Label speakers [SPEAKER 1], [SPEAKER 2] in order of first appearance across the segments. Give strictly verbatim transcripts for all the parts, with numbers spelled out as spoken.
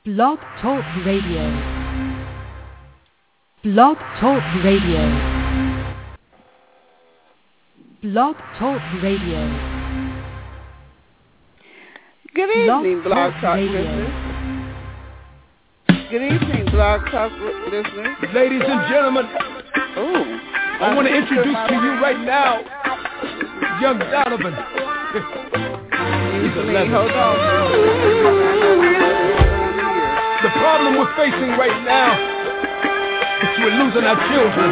[SPEAKER 1] Blog Talk Radio. Blog Talk Radio. Blog Talk Radio.
[SPEAKER 2] Good evening, Blog Talk listeners. Good evening, Blog Talk listeners.
[SPEAKER 3] Ladies and gentlemen,
[SPEAKER 2] Ooh,
[SPEAKER 3] I want to introduce to you right now young Donovan. He's eleven.
[SPEAKER 2] Hold on.
[SPEAKER 3] The problem we're facing right now is we're losing our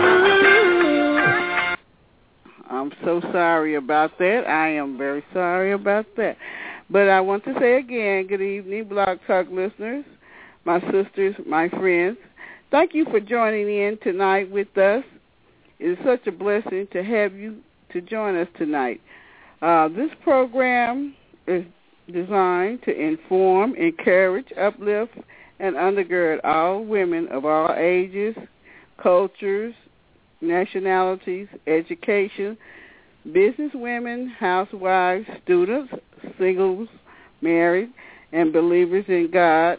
[SPEAKER 3] children.
[SPEAKER 2] I'm so sorry about that. I am very sorry about that. But I want to say again, good evening, Blog Talk listeners, my sisters, my friends. Thank you for joining in tonight with us. It is such a blessing to have you to join us tonight. Uh, this program is designed to inform, encourage, uplift, and undergird all women of all ages, cultures, nationalities, education, business women, housewives, students, singles, married, and believers in God.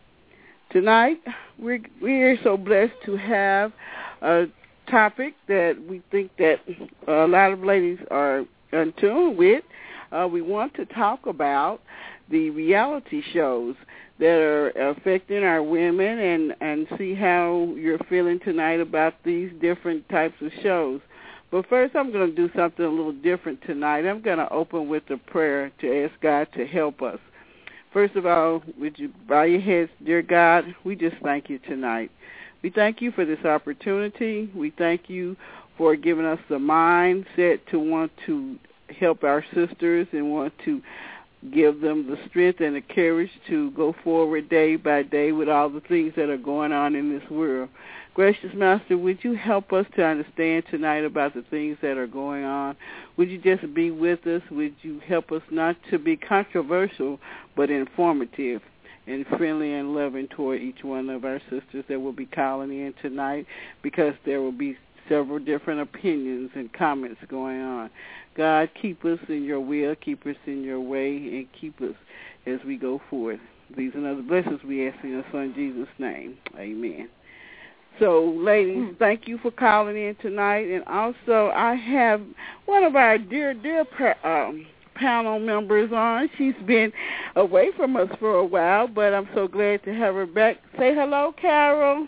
[SPEAKER 2] Tonight, we're, we're so blessed to have a topic that we think that a lot of ladies are in tune with. Uh, we want to talk about the reality shows that are affecting our women and, and see how you're feeling tonight about these different types of shows. But first, I'm going to do something a little different tonight. I'm going to open with a prayer to ask God to help us. First of all, would you bow your heads, dear God? We just thank you tonight. We thank you for this opportunity. We thank you for giving us the mindset to want to help our sisters and want to give them the strength and the courage to go forward day by day with all the things that are going on in this world. Gracious Master, would you help us to understand tonight about the things that are going on? Would you just be with us? Would you help us not to be controversial, but informative and friendly and loving toward each one of our sisters that will be calling in tonight, because there will be several different opinions and comments going on. God, keep us in your will, keep us in your way, and keep us as we go forward. These and other blessings we ask in your Son Jesus' name. Amen. So, ladies, thank you for calling in tonight. And also, I have one of our dear, dear um, panel members on. She's been away from us for a while, but I'm so glad to have her back. Say hello, Carol.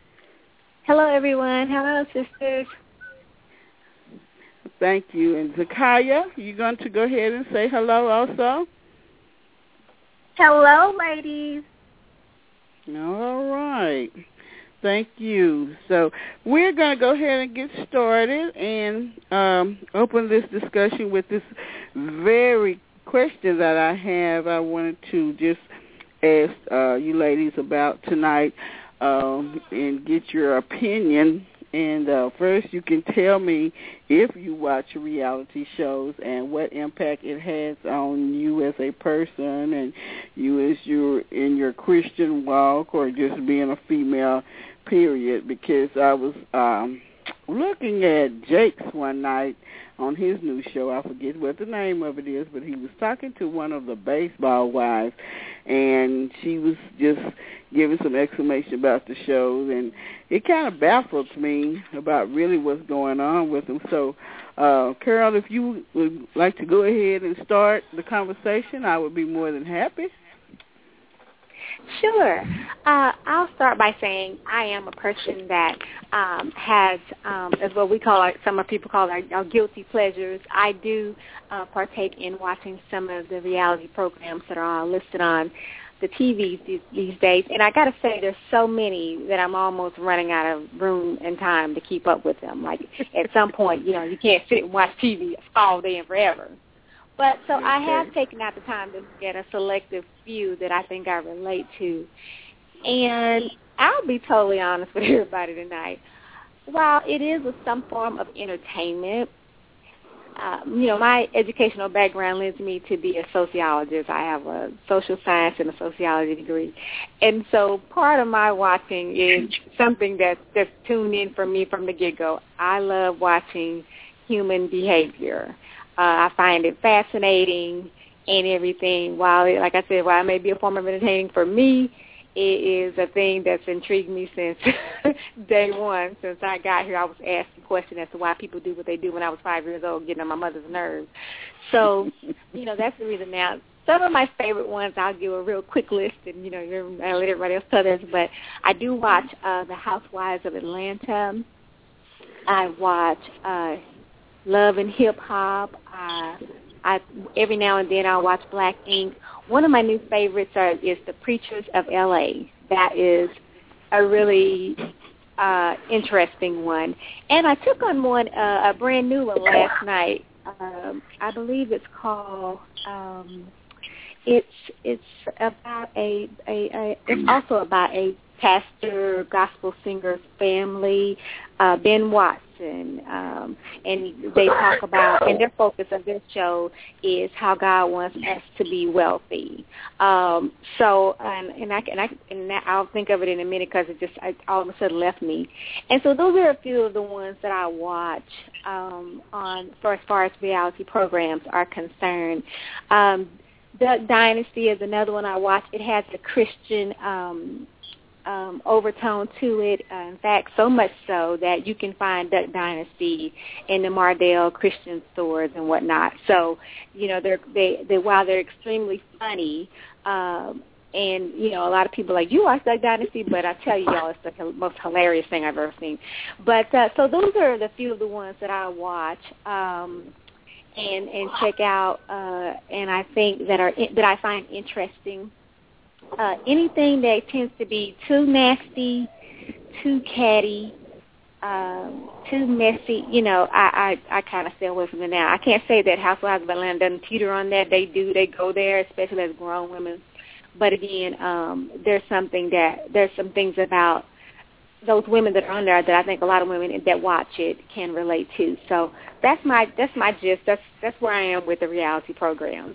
[SPEAKER 4] Hello, everyone. Hello, sisters.
[SPEAKER 2] Thank you. And Zakaya, you going to go ahead and say hello also?
[SPEAKER 4] Hello, ladies.
[SPEAKER 2] All right. Thank you. So we're going to go ahead and get started and um, open this discussion with this very question that I have. I wanted to just ask uh, you ladies about tonight um, and get your opinion. And uh, first, you can tell me if you watch reality shows and what impact it has on you as a person and you as you're in your Christian walk or just being a female, period. Because I was um, looking at Jake's one night on his new show. I forget what the name of it is, but he was talking to one of the baseball wives, and she was just giving some explanation about the shows, and it kind of baffles me about really what's going on with them. So, uh, Carol, if you would like to go ahead and start the conversation, I would be more than happy.
[SPEAKER 4] Sure. Uh, I'll start by saying I am a person that um, has, um, as what we call, our, some of people call our, our guilty pleasures. I do uh, partake in watching some of the reality programs that are listed on the T Vs these, these days. And I got to say, there's so many that I'm almost running out of room and time to keep up with them. Like, at some point, you know, you can't sit and watch T V all day and forever. But so okay. I have taken out the time to get a selective few that I think I relate to. And I'll be totally honest with everybody tonight. While it is a, some form of entertainment, uh, you know, my educational background lends me to be a sociologist. I have a social science and a sociology degree. And so part of my watching is something that's, that's tuned in for me from the get-go. I love watching human behavior. Uh, I find it fascinating and everything. While, it, like I said, while it may be a form of entertaining for me, it is a thing that's intrigued me since day one. Since I got here, I was asked the question as to why people do what they do when I was five years old, getting on my mother's nerves. So, you know, that's the reason now. Some of my favorite ones, I'll give a real quick list, and, you know, I'll let everybody else tell theirs, but I do watch uh, The Housewives of Atlanta. I watch uh, Love and Hip Hop. Uh, I every now and then I'll watch Black Ink. One of my new favorites are, is The Preachers of L A. That is a really uh, interesting one. And I took on one, uh, a brand new one last night. Um, I believe it's called. Um, it's it's about a, a, a it's also about a pastor, gospel singer's family, uh, Ben Watson, um, and they talk about, and their focus of this show is how God wants us to be wealthy. Um, so, and, and I and I and I'll think of it in a minute because it just I, all of a sudden left me. And so those are a few of the ones that I watch um, on for as far as reality programs are concerned. Um, Duck Dynasty is another one I watch. It has a Christian um, um, overtone to it. Uh, in fact, so much so that you can find Duck Dynasty in the Mardell Christian stores and whatnot. So, you know, they're, they, they while they're extremely funny, um, and, you know, a lot of people are like, you watch Duck Dynasty, but I tell you, y'all, it's the most hilarious thing I've ever seen. But uh, so those are the few of the ones that I watch. Um, And, and check out, uh, and I think that are that I find interesting. Uh, anything that tends to be too nasty, too catty, um, too messy, you know, I, I, I kind of stay away from it now. I can't say that Housewives of Atlanta doesn't teeter on that. They do. They go there, especially as grown women. But again, um, there's something that there's some things about those women that are on there that I think a lot of women that watch it can relate to. So that's my that's my gist. That's that's where I am with the reality programs.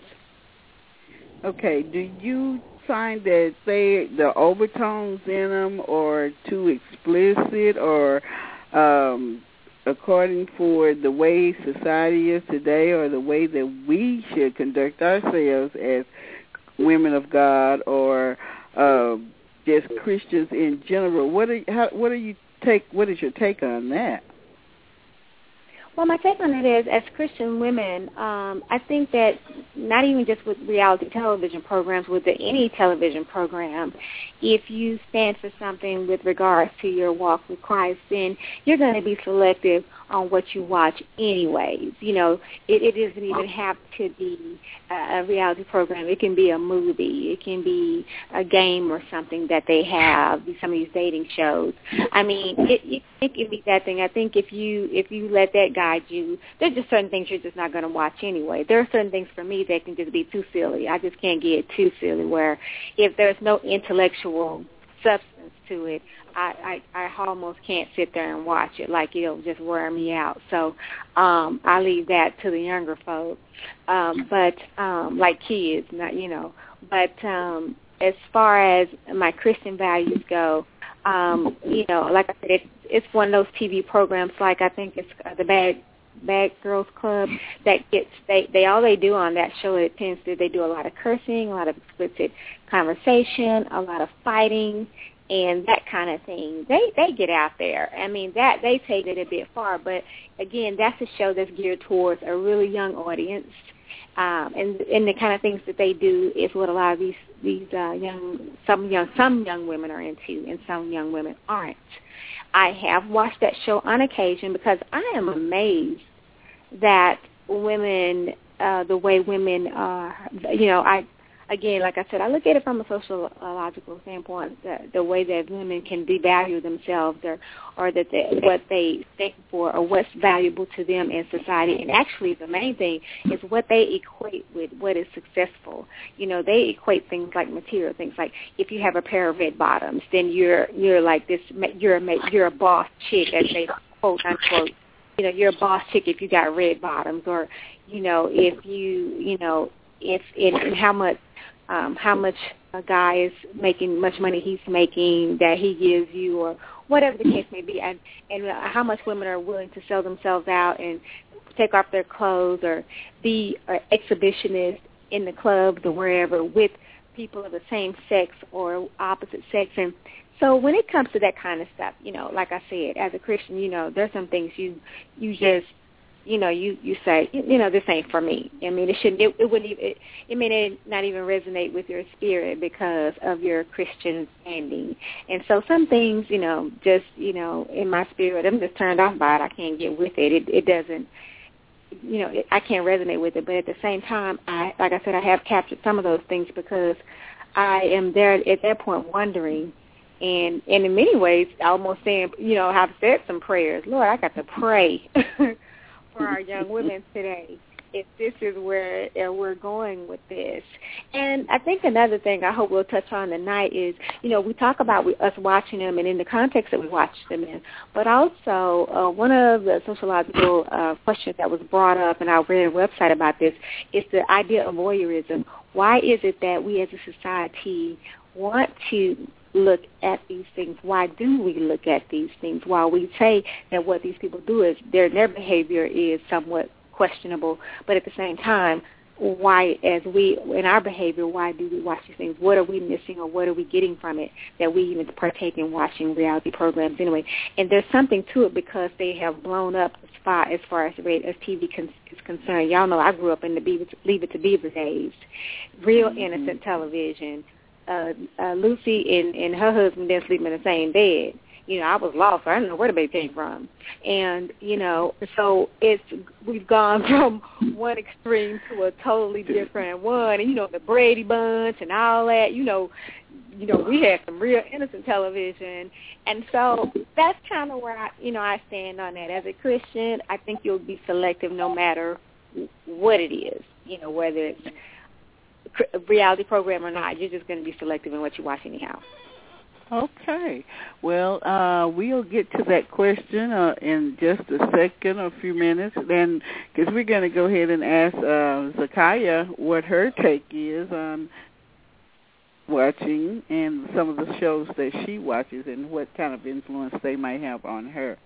[SPEAKER 2] Okay. Do you find that they the overtones in them are too explicit, or um, according for the way society is today, or the way that we should conduct ourselves as women of God, or uh, just Christians in general? What are how, what are you take? What is your take on that?
[SPEAKER 4] Well, my take on it is, as Christian women, um, I think that not even just with reality television programs, with the, any television program, if you stand for something with regards to your walk with Christ, then you're going to be selective on what you watch anyways. You know, it, it doesn't even have to be a, a reality program. It can be a movie. It can be a game or something that they have, some of these dating shows. I mean, it, it, it can be that thing. I think if you if you let that guide you, there's just certain things you're just not going to watch anyway. There are certain things for me that can just be too silly. I just can't get too silly, where if there's no intellectual substance to it, I, I, I almost can't sit there and watch it. Like, it'll just wear me out. So um, I leave that to the younger folks. Um, but um, like kids, not you know. But um, as far as my Christian values go, um, you know, like I said, it, it's one of those T V programs. Like I think it's uh, the Bad Bad Girls Club that gets they they all they do on that show, it tends to they do a lot of cursing, a lot of explicit conversation, a lot of fighting, and that kind of thing. They they get out there. I mean, that they take it a bit far, but again, that's a show that's geared towards a really young audience. Um, and and the kind of things that they do is what a lot of these these uh, young some young some young women are into, and some young women aren't. I have watched that show on occasion because I am amazed that women, uh, the way women are, you know, I, again, like I said, I look at it from a sociological standpoint, the, the way that women can devalue themselves, or, or that they, what they stand for, or what's valuable to them in society. And actually the main thing is what they equate with what is successful. You know, they equate things like material things, like if you have a pair of red bottoms, then you're you're like this, you're a, you're a boss chick, as they quote unquote. You know, you're a boss chick if you got red bottoms, or, you know, if you, you know, if in, in how much um, how much a guy is making, much money he's making that he gives you, or whatever the case may be, and and how much women are willing to sell themselves out and take off their clothes, or be an exhibitionist in the clubs or wherever with people of the same sex or opposite sex. And so when it comes to that kind of stuff, you know, like I said, as a Christian, you know, there's some things you you just, you know, you, you say, you know, this ain't for me. I mean, it shouldn't, it, it wouldn't even, it, it may not even resonate with your spirit because of your Christian standing. And so some things, you know, just, you know, in my spirit, I'm just turned off by it. I can't get with it. It, it doesn't, you know, it, I can't resonate with it. But at the same time, I, like I said, I have captured some of those things because I am there at that point wondering, and, and in many ways, almost saying, you know, I've said some prayers. Lord, I got to pray for our young women today, if this is where uh, we're going with this. And I think another thing I hope we'll touch on tonight is, you know, we talk about we, us watching them and in the context that we watch them in, but also uh, one of the sociological uh, questions that was brought up, and I read a website about this, is the idea of voyeurism. Why is it that we as a society want to look at these things? Why do we look at these things? While we say that what these people do is their their behavior is somewhat questionable, but at the same time, why, as we in our behavior, why do we watch these things? What are we missing, or what are we getting from it that we even partake in watching reality programs anyway? And there's something to it because they have blown up as far as far as, as T V con- is concerned. Y'all know I grew up in the Beaver, Leave It to Beaver days, real mm-hmm. innocent television. Uh, uh, Lucy and, and her husband didn't sleep in the same bed. You know, I was lost. I didn't know where the baby came from. And, you know, so it's we've gone from one extreme to a totally different one. And, you know, the Brady Bunch and all that, you know, you know, we had some real innocent television. And so that's kind of where, I, you know, I stand on that. As a Christian, I think you'll be selective no matter what it is, you know, whether it's a reality program or not. You're just going to be selective in what you watch anyhow.
[SPEAKER 2] Okay. Well, uh, we'll get to that question uh, in just a second or a few minutes, then, because we're going to go ahead and ask uh, Zakaya what her take is on watching and some of the shows that she watches and what kind of influence they might have on her.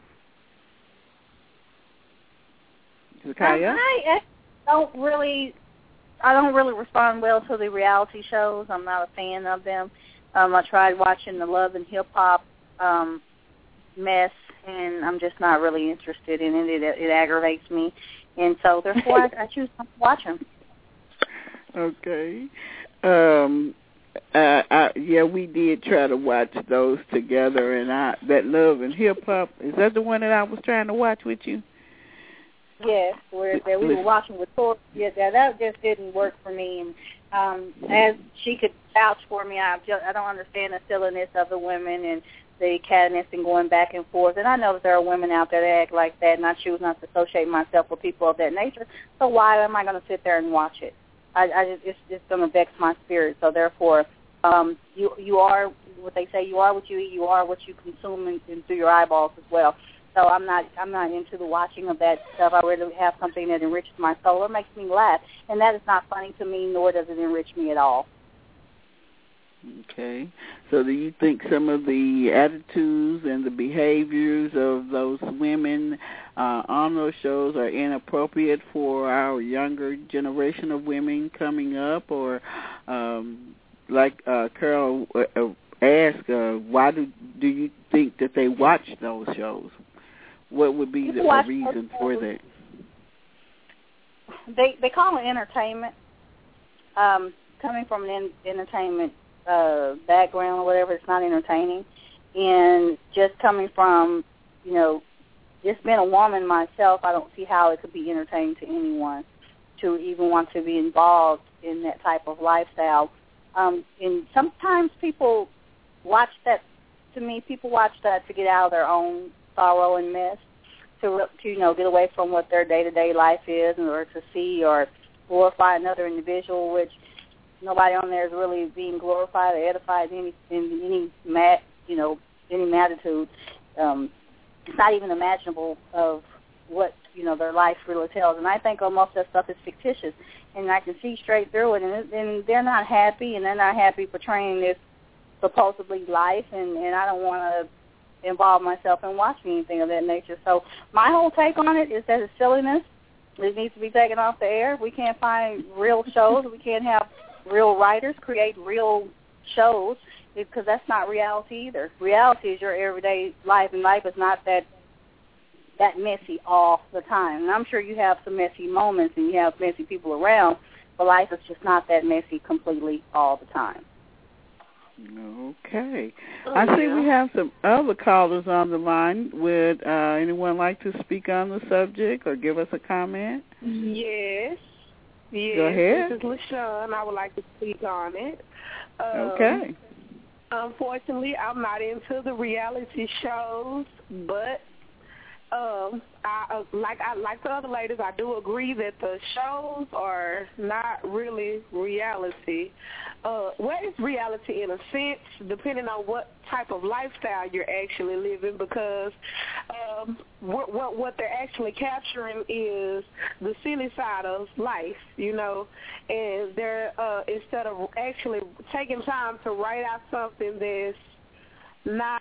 [SPEAKER 2] Zakaya?
[SPEAKER 5] Um, I don't really... I don't really respond well to the reality shows. I'm not a fan of them. Um, I tried watching the Love and Hip Hop um, mess, and I'm just not really interested in it. It, it aggravates me, and so therefore I, I choose not to watch them.
[SPEAKER 2] Okay. Um, uh, I, yeah, we did try to watch those together, and I, that Love and Hip Hop, is that the one that I was trying to watch with you?
[SPEAKER 5] Yes, where that we were watching with Thor. Yeah, that, that just didn't work for me. And um, as she could vouch for me, I just, I don't understand the silliness of the women and the cadness and going back and forth. And I know that there are women out there that act like that, and I choose not to associate myself with people of that nature. So why am I going to sit there and watch it? I, I just, it's just going to vex my spirit. So therefore, um, you you are what they say. You are what you eat. You are what you consume in, in through your eyeballs as well. So I'm not I'm not into the watching of that stuff. I really have something that enriches my soul or makes me laugh, and that is not funny to me, nor does it enrich me at all.
[SPEAKER 2] Okay. So do you think some of the attitudes and the behaviors of those women uh, on those shows are inappropriate for our younger generation of women coming up? Or um, like uh, Carol uh, asked, uh, why do, do you think that they watch those shows? What would be the reason for that?
[SPEAKER 5] They they call it entertainment. Um, coming from an entertainment uh, background or whatever, it's not entertaining. And just coming from, you know, just being a woman myself, I don't see how it could be entertaining to anyone to even want to be involved in that type of lifestyle. Um, and sometimes people watch that, to me, people watch that to get out of their own sorrow and mess, to, to you know, get away from what their day-to-day life is, or to see or glorify another individual, which nobody on there is really being glorified or edified in any, in any mat, you know, any magnitude. Um, it's not even imaginable of what, you know, their life really tells. And I think oh, most of that stuff is fictitious, and I can see straight through it, and, and they're not happy, and they're not happy portraying this supposedly life, and, and I don't want to involve myself in watching anything of that nature. So my whole take on it is that it's silliness. It needs to be taken off the air. We can't find real shows. We can't have real writers create real shows, because that's not reality either. Reality is your everyday life, and life is not that that messy all the time. And I'm sure you have some messy moments and you have messy people around, but life is just not that messy completely all the time.
[SPEAKER 2] Okay. I see we have some other callers on the line. Would uh, anyone like to speak on the subject or give us a comment?
[SPEAKER 6] Yes. Yes.
[SPEAKER 2] Go ahead.
[SPEAKER 6] This is LaShawn. I would like to speak on it. Um,
[SPEAKER 2] okay.
[SPEAKER 6] Unfortunately, I'm not into the reality shows, but Um, I, uh, like I like the other ladies, I do agree that the shows are not really reality. Uh, well, it's reality in a sense, depending on what type of lifestyle you're actually living, because um, what, what what they're actually capturing is the silly side of life, you know, and they're uh, instead of actually taking time to write out something that's not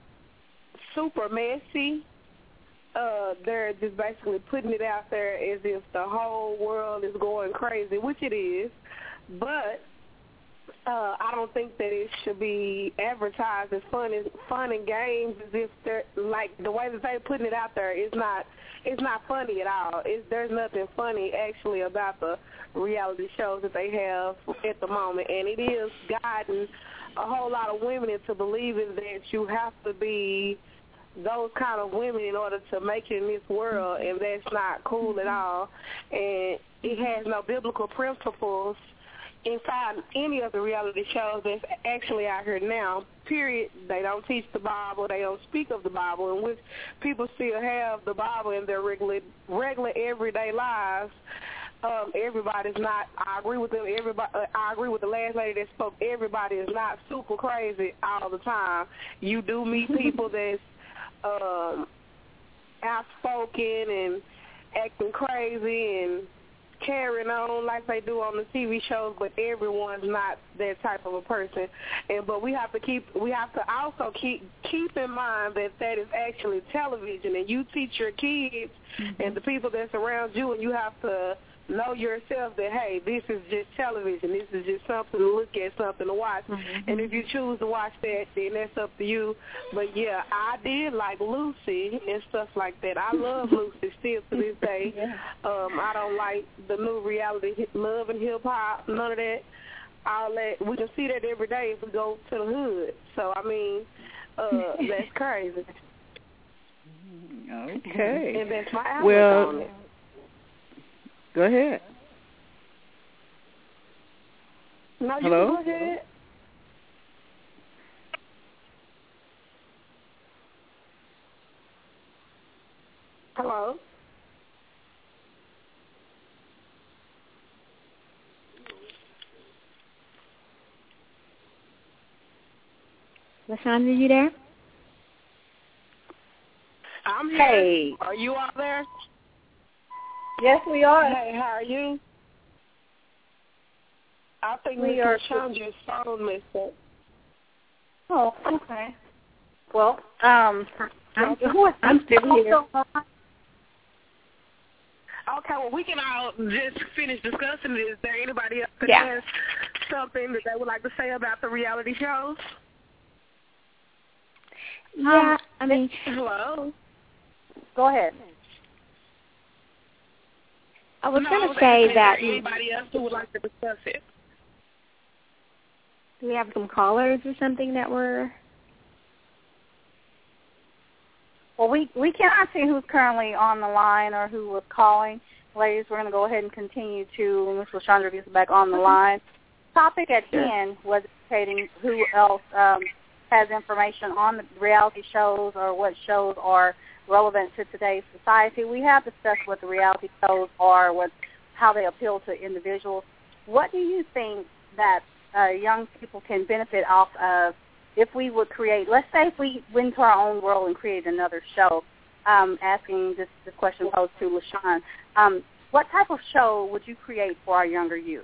[SPEAKER 6] super messy. Uh, they're just basically putting it out there as if the whole world is going crazy, which it is. But uh, I don't think that it should be advertised as fun and fun and games, as if they're like the way that they're putting it out there is not. It's not funny at all. It's, there's nothing funny actually about the reality shows that they have at the moment, and it is guiding a whole lot of women into believing that you have to be those kind of women in order to make it in this world, and that's not cool at all. And it has no biblical principles inside any of the reality shows that's actually out here now, period. They don't teach the Bible. They don't speak of the Bible, in which people still have the Bible in their regular, regular everyday lives. Um, everybody's not, I agree with them, everybody, uh, I agree with the last lady that spoke, everybody is not super crazy all the time. You do meet people that's Um, outspoken and acting crazy and carrying on like they do on the T V shows, but everyone's not that type of a person. And but we have to keep we have to also keep keep in mind that that is actually television, and you teach your kids mm-hmm. and the people that's around you, and you have to know yourself that, hey, this is just television. This is just something to look at, something to watch. Mm-hmm. And if you choose to watch that, then that's up to you. But, yeah, I did like Lucy and stuff like that. I love Lucy still to this day. Yeah. Um, I don't like the new reality, Love and Hip-Hop, none of that. All that. We can see that every day if we go to the hood. So, I mean, uh, that's crazy.
[SPEAKER 2] Okay.
[SPEAKER 6] And that's my outlook
[SPEAKER 2] well,
[SPEAKER 6] on it.
[SPEAKER 2] Go ahead.
[SPEAKER 6] No, you
[SPEAKER 2] Hello?
[SPEAKER 6] go ahead. Hello?
[SPEAKER 4] LaShawn, are you there?
[SPEAKER 6] I'm here.
[SPEAKER 5] Hey.
[SPEAKER 6] Are you out there?
[SPEAKER 5] Yes, we are.
[SPEAKER 6] Hey, how are you? I think
[SPEAKER 5] we
[SPEAKER 6] Miss
[SPEAKER 5] are.
[SPEAKER 6] LaShondra's phone messed up.
[SPEAKER 5] Oh, okay. Well, um,
[SPEAKER 4] I'm, I'm still here.
[SPEAKER 6] Okay, well, we can all just finish discussing it. Is there anybody else that
[SPEAKER 4] yeah.
[SPEAKER 6] has something that they would like to say about the reality shows?
[SPEAKER 4] Yeah, um, I mean...
[SPEAKER 6] Hello?
[SPEAKER 5] Go ahead.
[SPEAKER 4] I was
[SPEAKER 6] no,
[SPEAKER 4] going to say that...
[SPEAKER 6] anybody else who would like to discuss it?
[SPEAKER 4] Do we have some callers or something that were...
[SPEAKER 5] Well, we, we cannot see who's currently on the line or who was calling. Ladies, we're going to go ahead and continue to Miss LaShondra gets back on the line. Topic at hand was indicating who else um, has information on the reality shows or what shows are relevant to today's society. We have discussed what the reality shows are, what how they appeal to individuals. What do you think that uh, young people can benefit off of if we would create, let's say if we went into our own world and created another show, um, asking this, this question posed to LaShawn, um, what type of show would you create for our younger youth?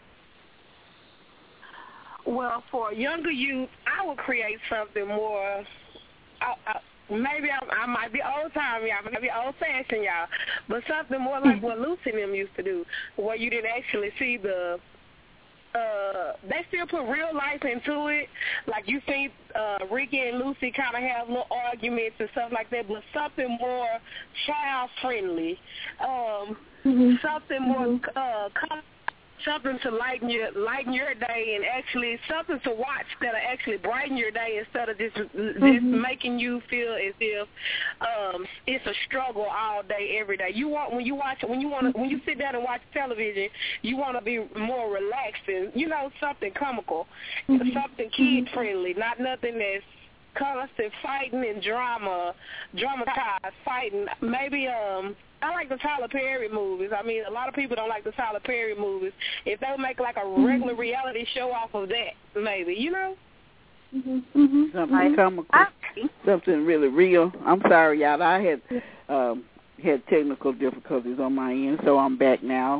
[SPEAKER 6] Well, for younger youth, I would create something more, I, I, maybe I, I might be old-time, y'all, I might be old-fashioned, y'all, but something more like what Lucy and them used to do, where you didn't actually see the uh, they still put real life into it. Like you think uh, Ricky and Lucy kind of have little arguments and stuff like that, but something more child friendly, um, mm-hmm. something more mm-hmm. uh, com- something to lighten your lighten your day, and actually something to watch that'll actually brighten your day instead of just mm-hmm. just making you feel as if um, it's a struggle all day, every day. You want when you watch when you want to, when you sit down and watch television, you want to be more relaxed and you know something comical, mm-hmm. something kid friendly, not nothing that's constant fighting and drama, dramatized fighting. Maybe um. I like the Tyler Perry movies. I mean, a lot of people don't like the Tyler Perry movies. If they would make like a regular reality show off of that, maybe, you know?
[SPEAKER 2] Mm-hmm. Mm-hmm. Something mm-hmm. comical, something really real. I'm sorry, y'all. I had um, had technical difficulties on my end, so I'm back now.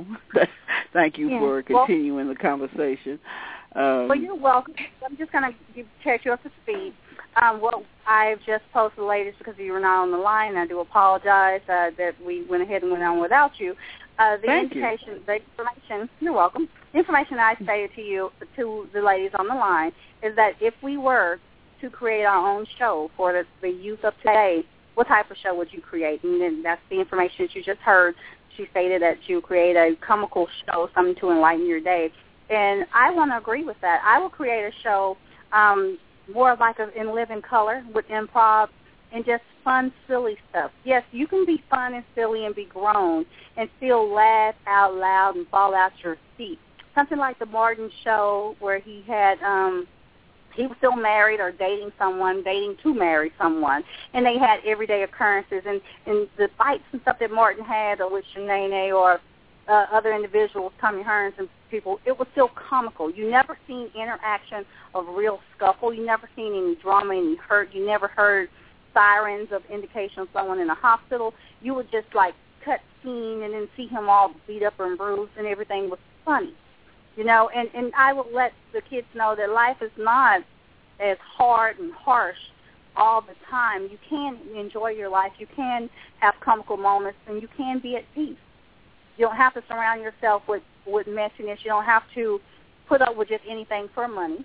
[SPEAKER 2] Thank you yeah. for continuing well, the conversation. Um,
[SPEAKER 5] well, you're welcome. I'm just going to catch you up to speed. Um, what I've just posted, ladies, because you were not on the line, I do apologize uh, that we went ahead and went on without you. Uh, the
[SPEAKER 2] Thank
[SPEAKER 5] indication,
[SPEAKER 2] you.
[SPEAKER 5] the information, you're welcome. The information I stated to you, to the ladies on the line, is that if we were to create our own show for the, the youth of today, what type of show would you create? And then that's the information that you just heard. She stated that you create a comical show, something to enlighten your day. And I want to agree with that. I will create a show um, more like a, in living color with improv and just fun, silly stuff. Yes, you can be fun and silly and be grown and still laugh out loud and fall out your seat. Something like the Martin show where he had, um, he was still married or dating someone, dating to marry someone, and they had everyday occurrences. And, and the fights and stuff that Martin had or with Shanae or uh, other individuals, Tommy Hearns and people, it was still comical. You never seen interaction of real scuffle. You never seen any drama, any hurt. You never heard sirens of indication of someone in a hospital. You would just like cut scene and then see him all beat up and bruised, and everything was funny, you know. And and I would let the kids know that life is not as hard and harsh all the time. You can enjoy your life. You can have comical moments, and you can be at peace. You don't have to surround yourself with, with messiness. You don't have to put up with just anything for money.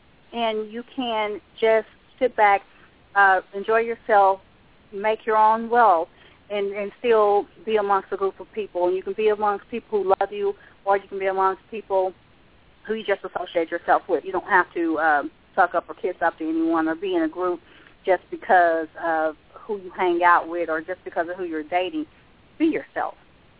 [SPEAKER 5] And you can just sit back, uh, enjoy yourself, make your own wealth, and, and still be amongst a group of people. And you can be amongst people who love you, or you can be amongst people who you just associate yourself with. You don't have to um, suck up or kiss up to anyone or be in a group just because of who you hang out with or just because of who you're dating. Be yourself.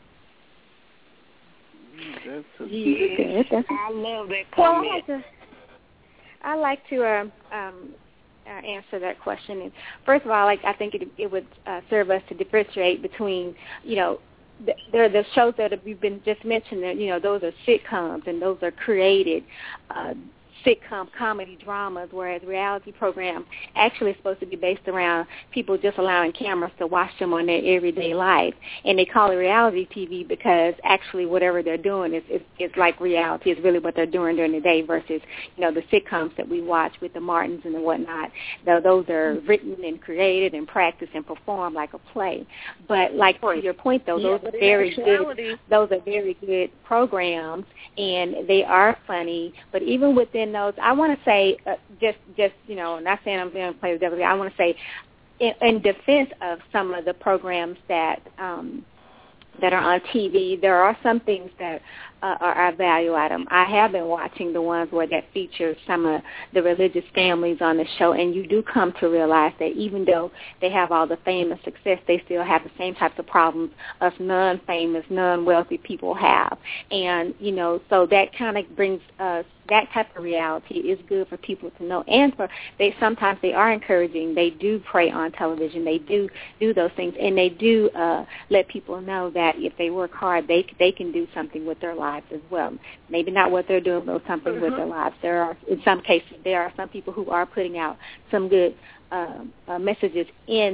[SPEAKER 2] That's a
[SPEAKER 6] yeah, that's I love that comment. Well, I like to,
[SPEAKER 4] I like to um, um, uh, answer that question. And first of all, like I think it, it would uh, serve us to differentiate between, you know, the, there are the shows that we've been just mentioned. That you know, those are sitcoms and those are created. Uh, sitcom comedy dramas, whereas reality programs actually is supposed to be based around people just allowing cameras to watch them on their everyday life. And they call it reality T V because actually whatever they're doing is, is, is like reality, is really what they're doing during the day versus, you know, the sitcoms that we watch with the Martins and the whatnot. Though those are written and created and practiced and performed like a play. But like to your point, though, those
[SPEAKER 6] yeah,
[SPEAKER 4] are very good. Those are very good programs, and they are funny. But even within those, I want to say, uh, just, just you know, not saying I'm going to play the devil. I want to say, in, in defense of some of the programs that um, that are on T V, there are some things that uh, are of value at them. I have been watching the ones where that features some of the religious families on the show, and you do come to realize that even though they have all the fame and success, they still have the same types of problems us non-famous, non-wealthy people have. And, you know, so that kind of brings us, that type of reality is good for people to know. And for they sometimes they are encouraging. They do pray on television. They do do those things, and they do uh, let people know that if they work hard, they they can do something with their lives as well. Maybe not what they're doing, but something mm-hmm. with their lives. There are, in some cases, there are some people who are putting out some good uh, uh, messages in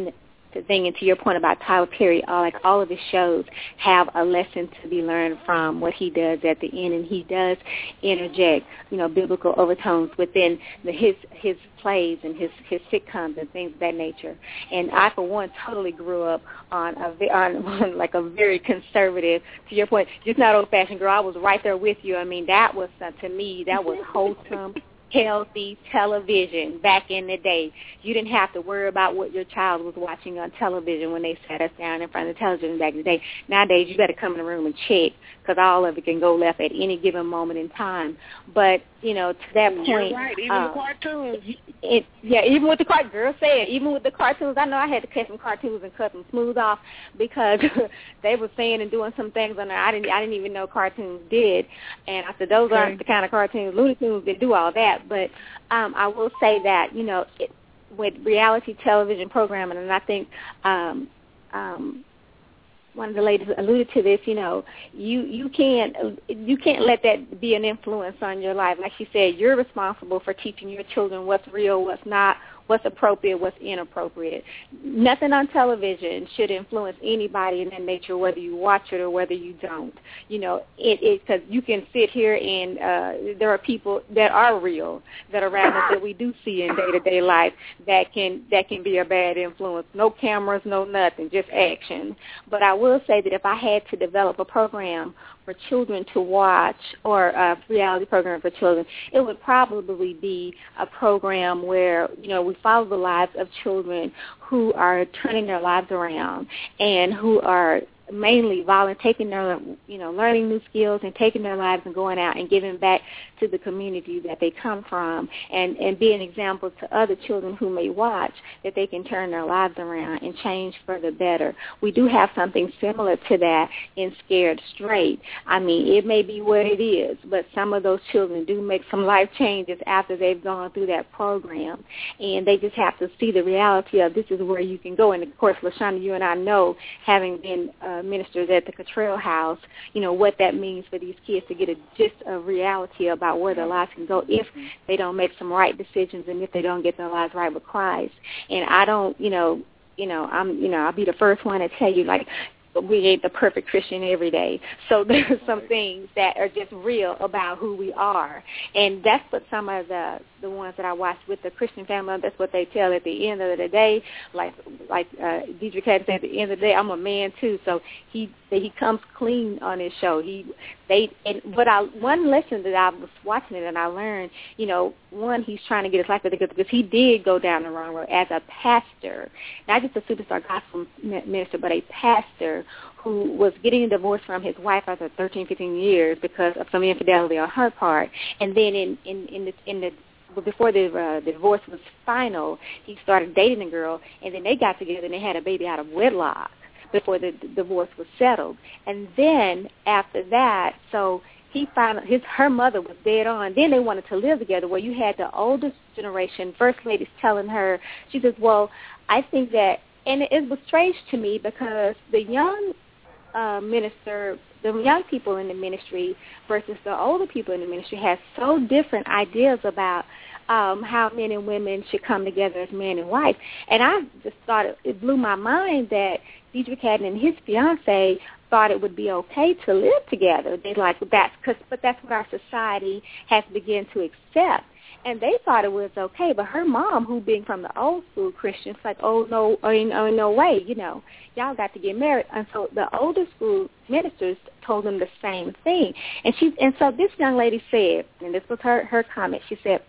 [SPEAKER 4] to thing, and to your point about Tyler Perry, all, like all of his shows have a lesson to be learned from what he does at the end, and he does interject, you know, biblical overtones within the, his his plays and his his sitcoms and things of that nature. And I, for one, totally grew up on a on, on like a very conservative, to your point, just not old-fashioned girl. I was right there with you. I mean, that was uh, to me that was wholesome, healthy television back in the day. You didn't have to worry about what your child was watching on television when they sat us down in front of the television back in the day. Nowadays, you better come in the room and check, because all of it can go left at any given moment in time. But, you know, to that point.
[SPEAKER 6] You're right, even uh, the cartoons.
[SPEAKER 4] It, yeah, even with the cartoons, girl said, even with the cartoons, I know I had to cut some cartoons and cut them smooth off because they were saying and doing some things on there I didn't, I didn't even know cartoons did. And I said, those okay. aren't the kind of cartoons, Looney Tunes, that do all that. But um, I will say that, you know, it, with reality television programming, and I think um, um, one of the ladies alluded to this, you know, you, you can't you can't let that be an influence on your life. Like she said, you're responsible for teaching your children what's real, what's not, what's appropriate, what's inappropriate. Nothing on television should influence anybody in that nature, whether you watch it or whether you don't. You know, it is because you can sit here and uh, there are people that are real that are around us that we do see in day-to-day life that can that can be a bad influence. No cameras, no nothing, just action. But I will say that if I had to develop a program for children to watch, or a reality program for children, it would probably be a program where, you know, we follow the lives of children who are turning their lives around and who are mainly volunteering, taking their, you know, learning new skills and taking their lives and going out and giving back to the community that they come from, and, and be an example to other children who may watch that they can turn their lives around and change for the better. We do have something similar to that in Scared Straight. I mean, it may be what it is, but some of those children do make some life changes after they've gone through that program, and they just have to see the reality of this is where you can go. And, of course, LaShonda, you and I know, having been uh, ministers at the Cottrell House, you know, what that means for these kids to get a, just a reality about where their lives can go if they don't make some right decisions and if they don't get their lives right with Christ. And I don't, you know, you know, I'm, you know, I'll be the first one to tell you, like, we ain't the perfect Christian every day. So there's some things that are just real about who we are. And that's what some of the, the ones that I watched with the Christian Family, that's what they tell at the end of the day. Like like uh, Deidre Caddy said, at the end of the day, I'm a man too. So he he comes clean on his show. He they and but I one lesson that I was watching it and I learned, you know, one, he's trying to get his life together because he did go down the wrong road as a pastor, not just a superstar gospel minister, but a pastor who was getting a divorce from his wife after thirteen, fifteen years because of some infidelity on her part. And then in, in, in the, in the before the, uh, the divorce was final, he started dating a girl, and then they got together and they had a baby out of wedlock before the, the divorce was settled. And then after that, so he found his her mother was dead on. Then they wanted to live together, where you had the oldest generation first ladies telling her, she says, well, I think that, and it was strange to me because the young uh, minister, the young people in the ministry versus the older people in the ministry have so different ideas about um, how men and women should come together as man and wife. And I just thought it, it blew my mind that Deidre Cadden and his fiance thought it would be okay to live together. They like that's cause, but that's what our society has begun to accept. And they thought it was okay, but her mom, who being from the old school Christians, like, oh, no, oh, oh, no way, you know, y'all got to get married. And so the older school ministers told them the same thing. And she, and so this young lady said, and this was her, her comment, she said,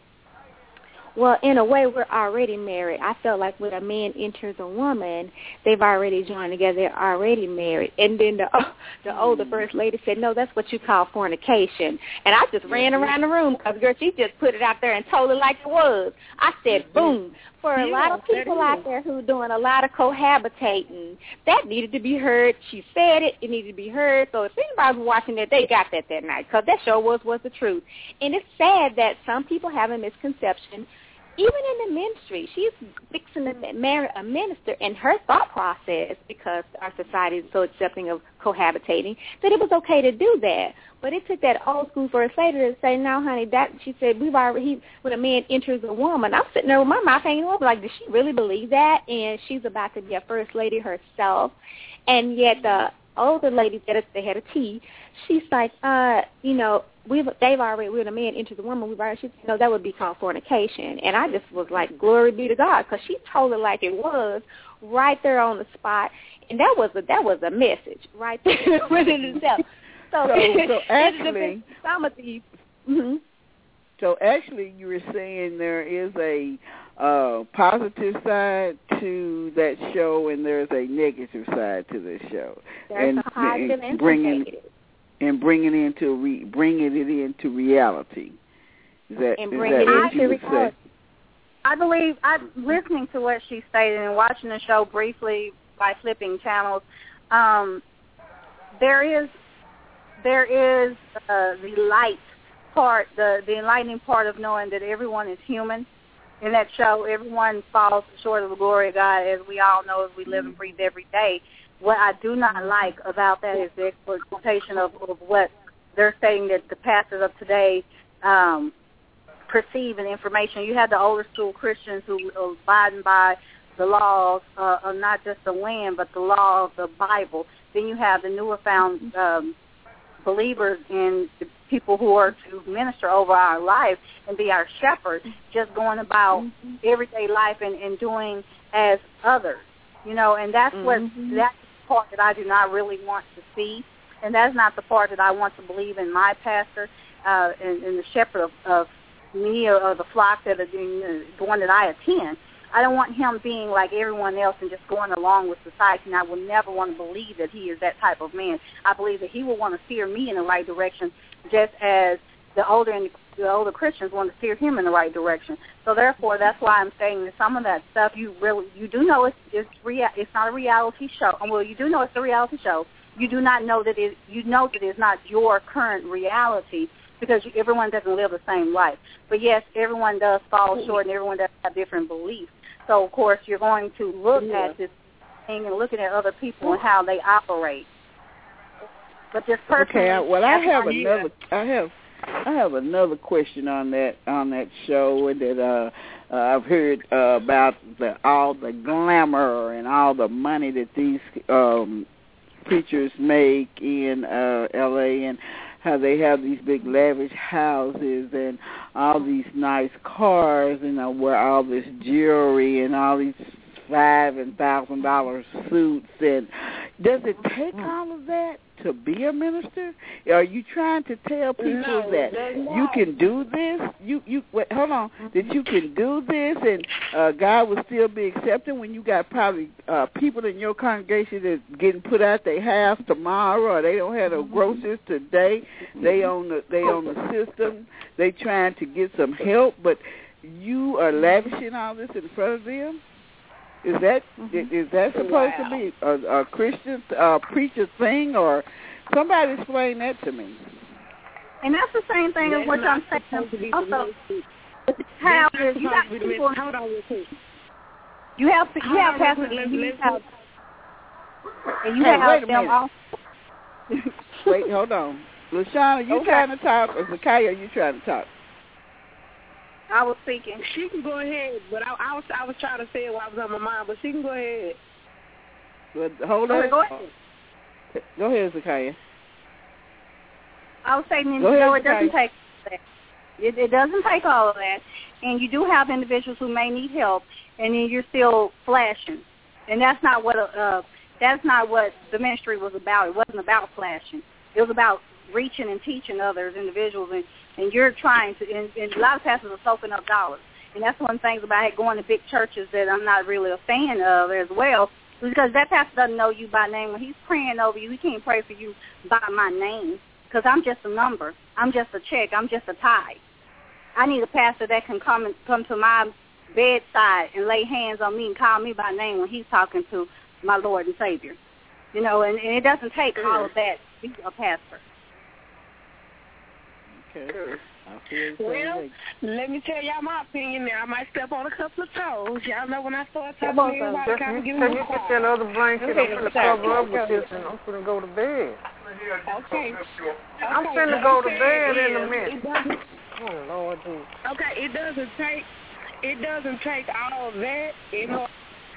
[SPEAKER 4] well, in a way, we're already married. I felt like when a man enters a woman, they've already joined together. They're already married. And then the oh, the older first lady said, no, that's what you call fornication. And I just ran around the room because, girl, she just put it out there and told it like it was. I said, boom. For a lot of people out there who are doing a lot of cohabitating, that needed to be heard. She said it. It needed to be heard. So if anybody was watching that, they got that that night because that show was, was the truth. And it's sad that some people have a misconception even in the ministry, she's fixing to marry a minister, and her thought process, because our society is so accepting of cohabitating, that it was okay to do that. But it took that old school first lady to say, no, honey, that, she said, we've already, he, when a man enters a woman, I'm sitting there with my mouth hanging over, like, does she really believe that? And she's about to be a first lady herself. And yet the older lady that is the head of T, she's like, uh, you know, we've they've already when a man enters a woman, we've already she said, no, that would be called fornication. And I just was like, glory be to God, because she told it like it was, right there on the spot, and that was a that was a message right there within itself. So,
[SPEAKER 2] so, so actually,
[SPEAKER 4] some of these. Mm-hmm.
[SPEAKER 2] So actually, you were saying there is a uh, positive side to that show, and there's a negative side to the show.
[SPEAKER 4] There's
[SPEAKER 2] and,
[SPEAKER 4] a positive
[SPEAKER 2] and
[SPEAKER 4] and
[SPEAKER 2] bringing,
[SPEAKER 4] negative.
[SPEAKER 2] And bringing into re, bringing it into reality. Is that,
[SPEAKER 4] and
[SPEAKER 2] is
[SPEAKER 4] bringing
[SPEAKER 2] that
[SPEAKER 4] it
[SPEAKER 2] what
[SPEAKER 4] into
[SPEAKER 2] you would
[SPEAKER 4] reality.
[SPEAKER 2] say?
[SPEAKER 5] I believe, I'm listening to what she stated and watching the show briefly by flipping channels. Um, there is there is uh, the light part, the, the enlightening part of knowing that everyone is human. In that show, everyone falls short of the glory of God, as we all know, as we live and breathe every day. What I do not like about that is the exploitation of, of what they're saying that the pastors of today um, perceive in information. You have the older school Christians who are abiding by the laws uh, of not just the land, but the law of the Bible. Then you have the newer found um, believers in the people who are to minister over our life and be our shepherds, just going about mm-hmm. everyday life and, and doing as others, you know, and that's mm-hmm. what that's the part that I do not really want to see, and that's not the part that I want to believe in my pastor uh, and, and the shepherd of, of me or, or the flock that are doing, the one that I attend. I don't want him being like everyone else and just going along with society, and I will never want to believe that he is that type of man. I believe that he will want to steer me in the right direction, just as the older and the older Christians want to steer him in the right direction. So therefore, that's why I'm saying that some of that stuff you really you do know it's it's rea- it's not a reality show. Well, you do know it's a reality show. You do not know that it you know that it's not your current reality, because everyone doesn't live the same life. But yes, everyone does fall short, and everyone does have different beliefs. So, of course, you're going to look yeah. at this thing and looking at other people and how they operate. But this person,
[SPEAKER 2] okay. Well, I have another. I have. I have another question on that on that show that uh, uh, I've heard uh, about the all the glamour and all the money that these um, preachers make in uh, L A and how they have these big lavish houses and all these nice cars and uh, wear all this jewelry and all these five and thousand dollar suits. And does it take all of that to be a minister? Are you trying to tell people
[SPEAKER 6] no,
[SPEAKER 2] that you can do this? You you wait, hold on. That you can do this and uh, God will still be accepting when you got probably uh, people in your congregation that's getting put out their house tomorrow, or they don't have no groceries today. They on the they on the system. They trying to get some help, but you are lavishing all this in front of them. Is that mm-hmm. is that supposed wow. to be a, a Christian uh, preacher thing, or somebody explain that to me?
[SPEAKER 5] And that's the same thing as what I'm saying. Also, how is you got people?
[SPEAKER 6] Hold on real quick.
[SPEAKER 5] You have you have pastors and you have and you
[SPEAKER 2] hey,
[SPEAKER 5] have them also.
[SPEAKER 2] Wait, hold on, LaShawn, you okay. trying to talk, or Zakaya, you trying to talk?
[SPEAKER 5] I was speaking.
[SPEAKER 6] She can go ahead, but I, I was I was trying to say it while I was on my mind, but she can go ahead.
[SPEAKER 2] But hold on.
[SPEAKER 5] Oh, go ahead.
[SPEAKER 2] Go ahead, Zakaya.
[SPEAKER 5] I was saying,
[SPEAKER 2] go
[SPEAKER 5] no,
[SPEAKER 2] ahead,
[SPEAKER 5] it doesn't take that. It, it doesn't take all of that. And you do have individuals who may need help, and then you're still flashing. And that's not what uh, that's not what the ministry was about. It wasn't about flashing. It was about reaching and teaching others, individuals, and And you're trying to, and, and a lot of pastors are soaking up dollars. And that's one of the things about going to big churches that I'm not really a fan of as well, because that pastor doesn't know you by name. When he's praying over you, he can't pray for you by my name, because I'm just a number. I'm just a check. I'm just a tithe. I need a pastor that can come and come to my bedside and lay hands on me and call me by name when he's talking to my Lord and Savior. You know, and, and it doesn't take all of that to be a pastor.
[SPEAKER 2] Okay.
[SPEAKER 6] Well, let me tell y'all my opinion now. I might step on a couple of toes. Y'all know when I start talking to everybody, kind of give me a
[SPEAKER 7] you get that other blanket, I'm going to cover up with this, and I'm going to go to bed.
[SPEAKER 6] Okay.
[SPEAKER 7] I'm
[SPEAKER 6] okay,
[SPEAKER 7] finna go to bed in a
[SPEAKER 6] is,
[SPEAKER 7] minute. Oh, Lord, dude.
[SPEAKER 6] Okay, it doesn't take, it doesn't take all of that in order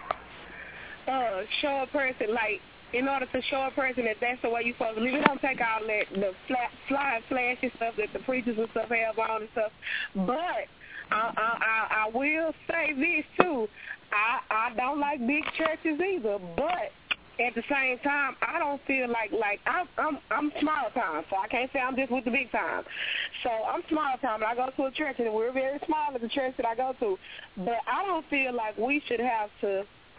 [SPEAKER 6] to uh, show a person, like, in order to show a person that that's the way you're supposed to live. It don't take all that, the fly, fly and flashy stuff that the preachers and stuff have on and stuff. But I, I, I, I will say this, too. I, I don't like big churches either, but at the same time, I don't feel like, like, I'm, I'm, I'm small time, so I can't say I'm just with the big time. So I'm small time, and I go to a church, and we're very small at the church that I go to. But I don't feel like we should have to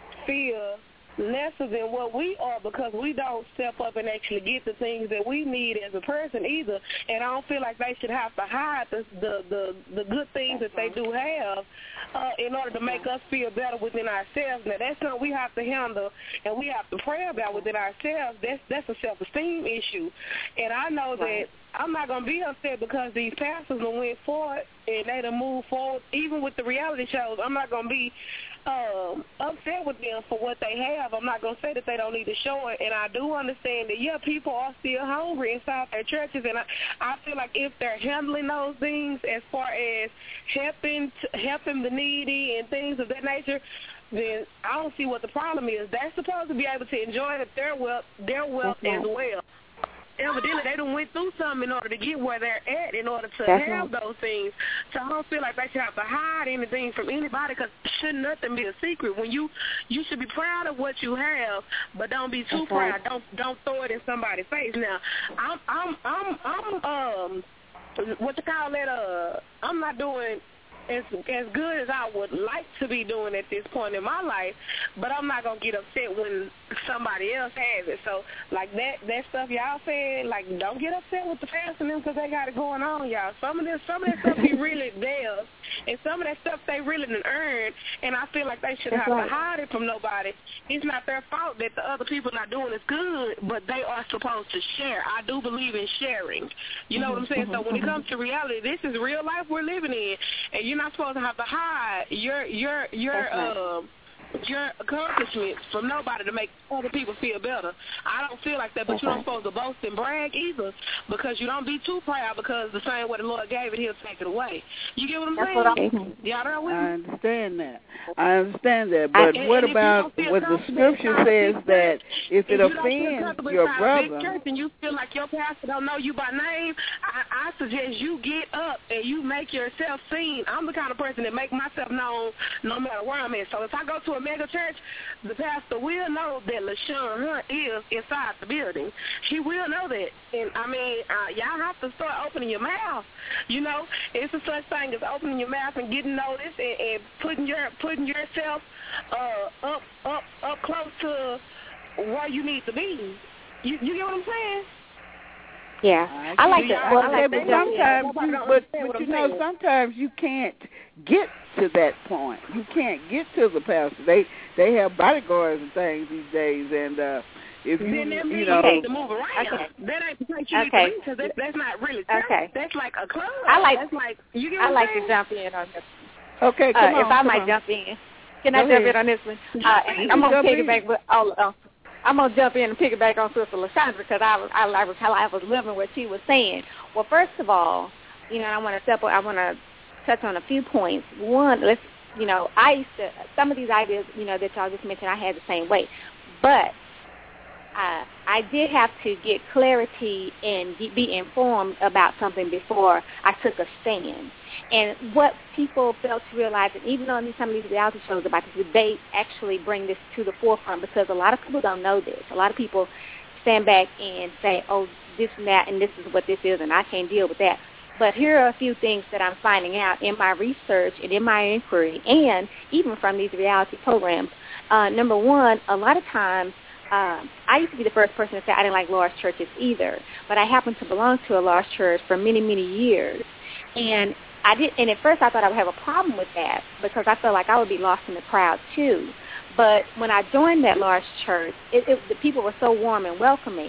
[SPEAKER 6] feel lesser than what we are because we don't step up and actually get the things that we need as a person either. And I don't feel like they should have to hide the the the, the good things that they do have uh, in order to make us feel better within ourselves. Now, that's something we have to handle and we have to pray about within ourselves. That's, that's a self-esteem issue. And I know that I'm not going to be upset because these pastors done went forward and they done moved forward. Even with the reality shows, I'm not going to be um, upset with them for what they have. I'm not going to say that they don't need to show it. And I do understand that, yeah, people are still hungry inside their churches. And I, I feel like if they're handling those things as far as helping to, helping the needy and things of that nature, then I don't see what the problem is. They're supposed to be able to enjoy their wealth, their wealth as well. Evidently, they done went through something in order to get where they're at, in order to That's have right. those things. So I don't feel like they should have to hide anything from anybody because should nothing be a secret. When you you should be proud of what you have, but don't be too That's proud. Right. Don't don't throw it in somebody's face. Now, I'm I'm I'm I'm um what you call that? Uh, I'm not doing as as good as I would like to be doing at this point in my life, but I'm not gonna get upset when somebody else has it. So like that that stuff y'all said, like don't get upset with the pastor and them because they got it going on, y'all. Some of this some of that stuff be really theirs, and some of that stuff they really done earned, and I feel like they should That's have right. to hide it from nobody. It's not their fault that the other people not doing is good, but they are supposed to share. I do believe in sharing. You know mm-hmm, what I'm saying? Mm-hmm, so when mm-hmm. it comes to reality, this is real life we're living in, and you You're not supposed to have to hide your your your um your accomplishments from nobody to make other people feel better. I don't feel like that, but That's you don't right. supposed to boast and brag either because you don't be too proud because the same way the Lord gave it, He'll take it away. You get what I'm That's saying? What Y'all there with me?
[SPEAKER 2] I understand that. I understand that. But
[SPEAKER 6] and,
[SPEAKER 2] what
[SPEAKER 6] and
[SPEAKER 2] about what the Scripture says that if it
[SPEAKER 6] if
[SPEAKER 2] offends you your brother,
[SPEAKER 6] church and you feel like your pastor don't know you by name, I, I suggest you get up and you make yourself seen. I'm the kind of person that make myself known no matter where I'm at. So if I go to a mega church, the pastor will know that LaShawn Hunt is inside the building. He will know that. And, I mean, uh, y'all have to start opening your mouth. You know, it's a such thing as opening your mouth and getting noticed and, and putting your putting yourself uh, up up up close to where you need to be. You, you get what I'm saying?
[SPEAKER 4] Yeah, I like that.
[SPEAKER 2] Well, I like but sometimes, you, but, but you know, sometimes you can't get to that point. You can't get to the pastor. They they have bodyguards and things these days, and uh, if you
[SPEAKER 6] then that
[SPEAKER 2] you know,
[SPEAKER 6] you need to move around. Okay. That ain't the place you
[SPEAKER 4] okay.
[SPEAKER 6] need to be because that, that's not really church.
[SPEAKER 4] Okay.
[SPEAKER 6] That's like a club.
[SPEAKER 4] I like.
[SPEAKER 6] That's like you get
[SPEAKER 4] I
[SPEAKER 6] what
[SPEAKER 4] like
[SPEAKER 6] I'm
[SPEAKER 4] to jump in on this.
[SPEAKER 2] Okay, come
[SPEAKER 4] uh,
[SPEAKER 2] on.
[SPEAKER 4] If I
[SPEAKER 2] come
[SPEAKER 4] might
[SPEAKER 2] on.
[SPEAKER 4] jump in, can
[SPEAKER 2] Go
[SPEAKER 4] I jump
[SPEAKER 2] ahead.
[SPEAKER 4] in on this one? Uh, and I'm gonna piggyback with all. Uh, I'm gonna jump in and piggyback on Sister LaShondra because I was I, I was how I was living what she was saying. Well, first of all, you know, I want to step. I want to touch on a few points. One, let's you know, I used to some of these ideas, you know, that y'all just mentioned, I had the same way, but uh, I did have to get clarity and be informed about something before I took a stand. And what people fail to realize, and even on some of these reality shows about this, they actually bring this to the forefront because a lot of people don't know this. A lot of people stand back and say, oh, this and that, and this is what this is, and I can't deal with that. But here are a few things that I'm finding out in my research and in my inquiry, and even from these reality programs. Uh, number one, a lot of times, Um, I used to be the first person to say I didn't like large churches either, but I happened to belong to a large church for many, many years. And I did, and at first I thought I would have a problem with that because I felt like I would be lost in the crowd too. But when I joined that large church, it, it, the people were so warm and welcoming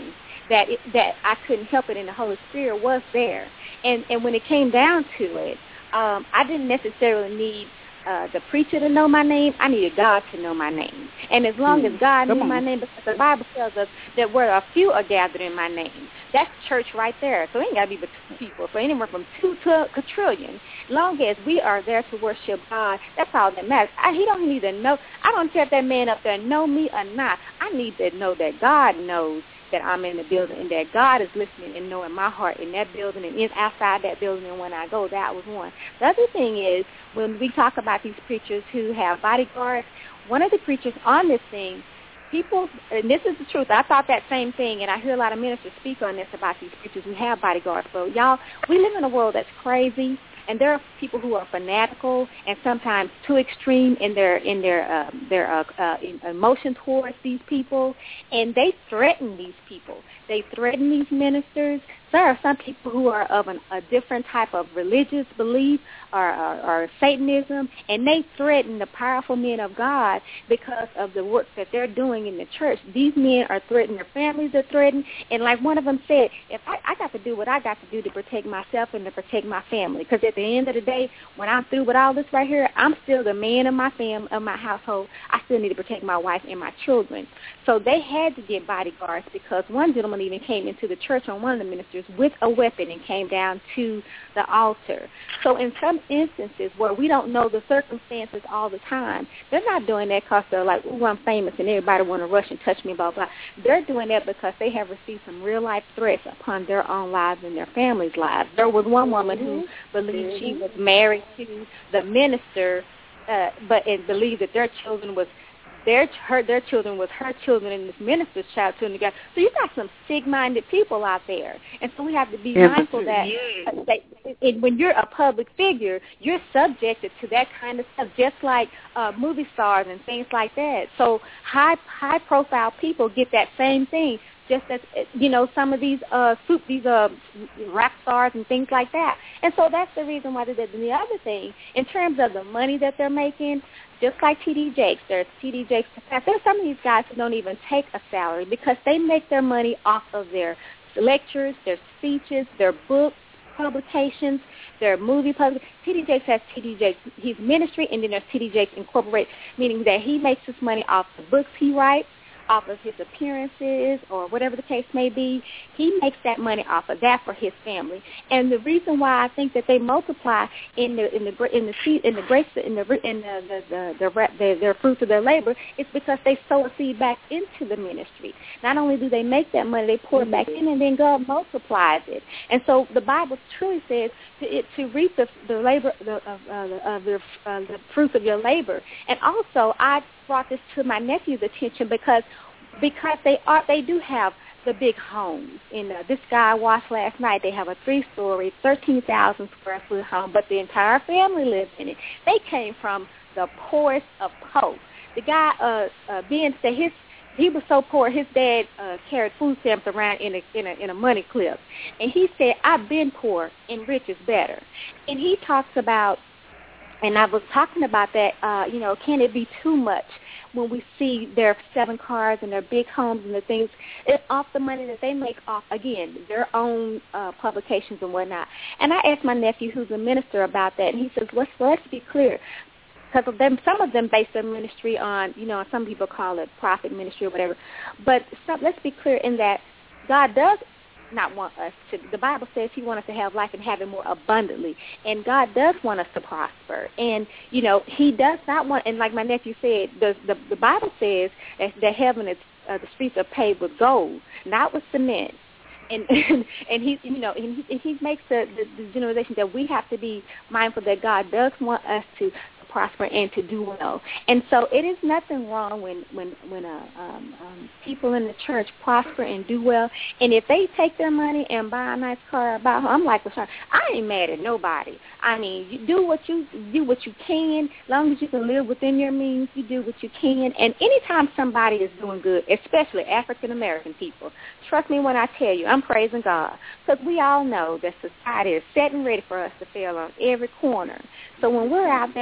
[SPEAKER 4] that it, that I couldn't help it, and the Holy Spirit was there. And and when it came down to it, um, I didn't necessarily need uh, the preacher to know my name. I needed God to know my name. And as long mm. as God Come knew on. my name, because the Bible tells us that where a few are gathered in my name, that's church right there. So it ain't got to be but two people. So anywhere from two to a trillion. Long as we are there to worship God, that's all that matters. I, he don't need to know. I don't care if that man up there know me or not. I need to know that God knows that I'm in the building and that God is listening and knowing my heart in that building and in, outside that building, and when I go, that was one. The other thing is, when we talk about these preachers who have bodyguards, one of the preachers on this thing, people, and this is the truth, I thought that same thing, and I hear a lot of ministers speak on this about these preachers who have bodyguards. But y'all, we live in a world that's crazy. And there are people who are fanatical and sometimes too extreme in their in their uh, their uh, uh, emotion towards these people, and they threaten these people. They threaten these ministers. There are some people who are of an, a different type of religious belief or, or, or Satanism, and they threaten the powerful men of God because of the work that they're doing in the church. These men are threatening, their families are threatened, and like one of them said, if I, I got to do what I got to do to protect myself and to protect my family, because at the end of the day, when I'm through with all this right here, I'm still the man of my family, of my household. I still need to protect my wife and my children. So they had to get bodyguards, because one gentleman even came into the church on one of the ministers with a weapon and came down to the altar. So in some instances where we don't know the circumstances all the time, they're not doing that because they're like, ooh, I'm famous and everybody want to rush and touch me, blah, blah. They're doing that because they have received some real-life threats upon their own lives and their families' lives. There was one woman who believed mm-hmm. she was married to the minister, uh, but and believed that their children was Their her their children was her children and this minister's child children together. So you got some sick-minded people out there, and so we have to be yeah, mindful that, uh, that it, when you're a public figure, you're subjected to that kind of stuff, just like uh, movie stars and things like that. So high high-profile people get that same thing. Just as, you know, some of these uh, soup, these uh, rock stars and things like that. And so that's the reason why they did. And the other thing, in terms of the money that they're making, just like T D Jakes, there's T D Jakes. There's some of these guys who don't even take a salary because they make their money off of their lectures, their speeches, their books, publications, their movie public. T D Jakes has T D Jakes, his ministry, and then there's T D Jakes Incorporated, meaning that he makes his money off the books he writes, off of his appearances or whatever the case may be. He makes that money off of that for his family. And the reason why I think that they multiply in the in the in the seed in the grapes in the in the the, the, the, the their fruits of their labor is because they sow a seed back into the ministry. Not only do they make that money, they pour it back in, and then God multiplies it. And so the Bible truly says to it to reap the the labor the of uh, the, uh, the, uh, the fruits of your labor. And also I brought this to my nephew's attention because because they are they do have the big homes. And uh, this guy I watched last night, they have a three-story, thirteen thousand square foot home, but the entire family lives in it. They came from the poorest of poor. The guy, uh, uh, Ben said his he was so poor, his dad uh, carried food stamps around in a, in a in a money clip, and he said, "I've been poor, and rich is better." And he talks about. And I was talking about that, uh, you know, can it be too much when we see their seven cars and their big homes and the things, it's off the money that they make off, again, their own uh, publications and whatnot. And I asked my nephew, who's a minister, about that, and he says, let's, let's be clear. Because of them, some of them base their ministry on, you know, some people call it profit ministry or whatever. But some, let's be clear in that God does not want us to, the Bible says he wants us to have life and have it more abundantly, and God does want us to prosper, and you know he does not want, and like my nephew said, the the, the Bible says that, that heaven is, uh, the streets are paved with gold, not with cement. And and, and he, you know, and he, and he makes the, the, the generalization that we have to be mindful that God does want us to prosper and to do well. And so it is nothing wrong when when when uh, um, um, people in the church prosper and do well. And if they take their money and buy a nice car, buy, I'm like, I ain't mad at nobody. I mean, you do what you do what you can, as long as you can live within your means. You do what you can. And anytime somebody is doing good, especially African American people, trust me when I tell you, I'm praising God, because we all know that society is set and ready for us to fail on every corner. So when we're out there and we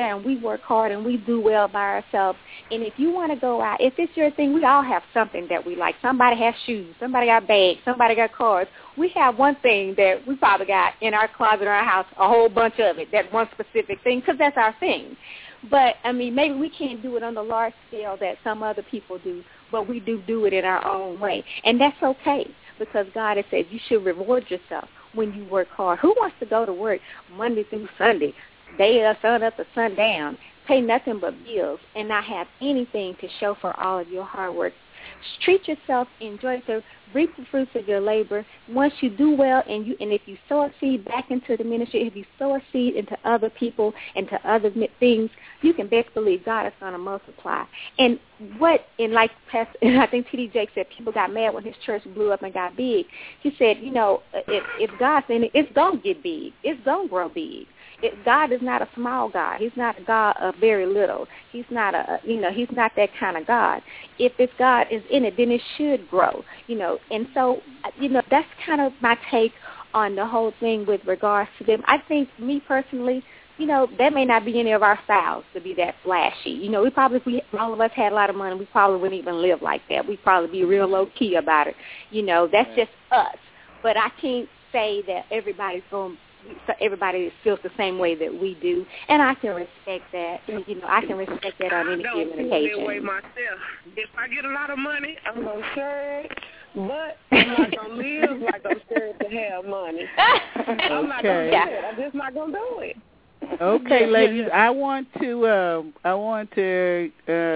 [SPEAKER 4] work hard and we do well by ourselves. And if you want to go out, if it's your thing, we all have something that we like. Somebody has shoes. Somebody got bags. Somebody got cars. We have one thing that we probably got in our closet or our house, a whole bunch of it, that one specific thing, because that's our thing. But, I mean, maybe we can't do it on the large scale that some other people do, but we do do it in our own way. And that's okay, because God has said you should reward yourself when you work hard. Who wants to go to work Monday through Sunday, day up, sun up to sundown, pay nothing but bills, and not have anything to show for all of your hard work? Treat yourself, enjoy yourself, reap the fruits of your labor. Once you do well, and you and if you sow a seed back into the ministry, if you sow a seed into other people, into other things, you can best believe God is going to multiply. And what, and like Pastor, and I think T D Jakes said, people got mad when his church blew up and got big. He said, you know, if, if God's in it, it's going to get big. It's going to grow big. It, God is not a small God. He's not a God of very little. He's not a, you know, he's not that kind of God. If this God is in it, then it should grow, you know. And so, you know, that's kind of my take on the whole thing with regards to them. I think, me personally, you know, that may not be any of our styles to be that flashy. You know, we probably, if we, all of us had a lot of money, we probably wouldn't even live like that. We'd probably be real low-key about it. You know, that's just us. But I can't say that everybody's going to, so everybody feels the same way that we do, and I can respect that. You know, I can respect that on any given occasion. I don't feel that way myself.
[SPEAKER 6] If I get a lot of money, I'm going to share it, but I'm not going to live like I'm scared to have money. I'm not going to do it. I'm just not going to do it.
[SPEAKER 2] Okay, ladies, I want to uh, I want to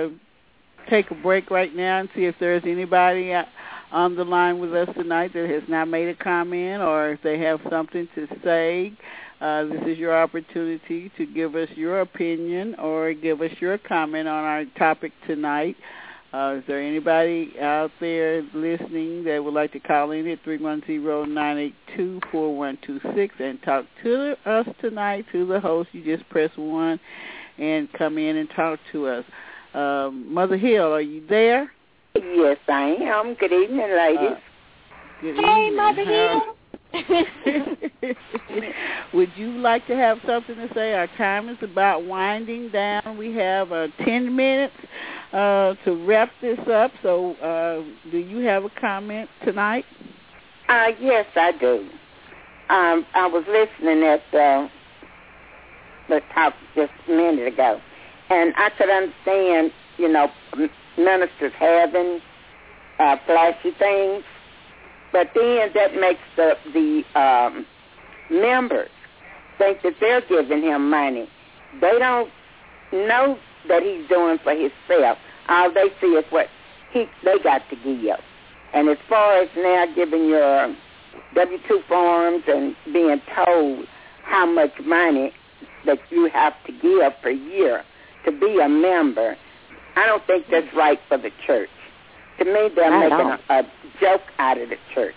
[SPEAKER 2] uh, take a break right now and see if there's anybody on the line with us tonight that has not made a comment, or if they have something to say. Uh, this is your opportunity to give us your opinion or give us your comment on our topic tonight. Uh, is there anybody out there listening that would like to call in at three one zero, nine eight two, four one two six and talk to us tonight, to the host? You just press one and come in and talk to us. Uh, Mother Hill, are you there?
[SPEAKER 8] Yes, I am. Good evening, ladies.
[SPEAKER 2] Uh, good
[SPEAKER 4] hey,
[SPEAKER 2] evening.
[SPEAKER 4] Mother Hill.
[SPEAKER 2] Would you like to have something to say? Our time is about winding down. We have uh, ten minutes uh, to wrap this up. So uh, do you have a comment tonight?
[SPEAKER 8] Uh, yes, I do. Um, I was listening at uh, the talk just a minute ago, and I could understand, you know, ministers having uh, flashy things, but then that makes the the um, members think that they're giving him money. They don't know that he's doing for himself. All they see is what he they got to give. And as far as now giving your W two forms and being told how much money that you have to give per year to be a member, I don't think that's right for the church. To me, they're
[SPEAKER 4] Not
[SPEAKER 8] making a, a joke out of the church.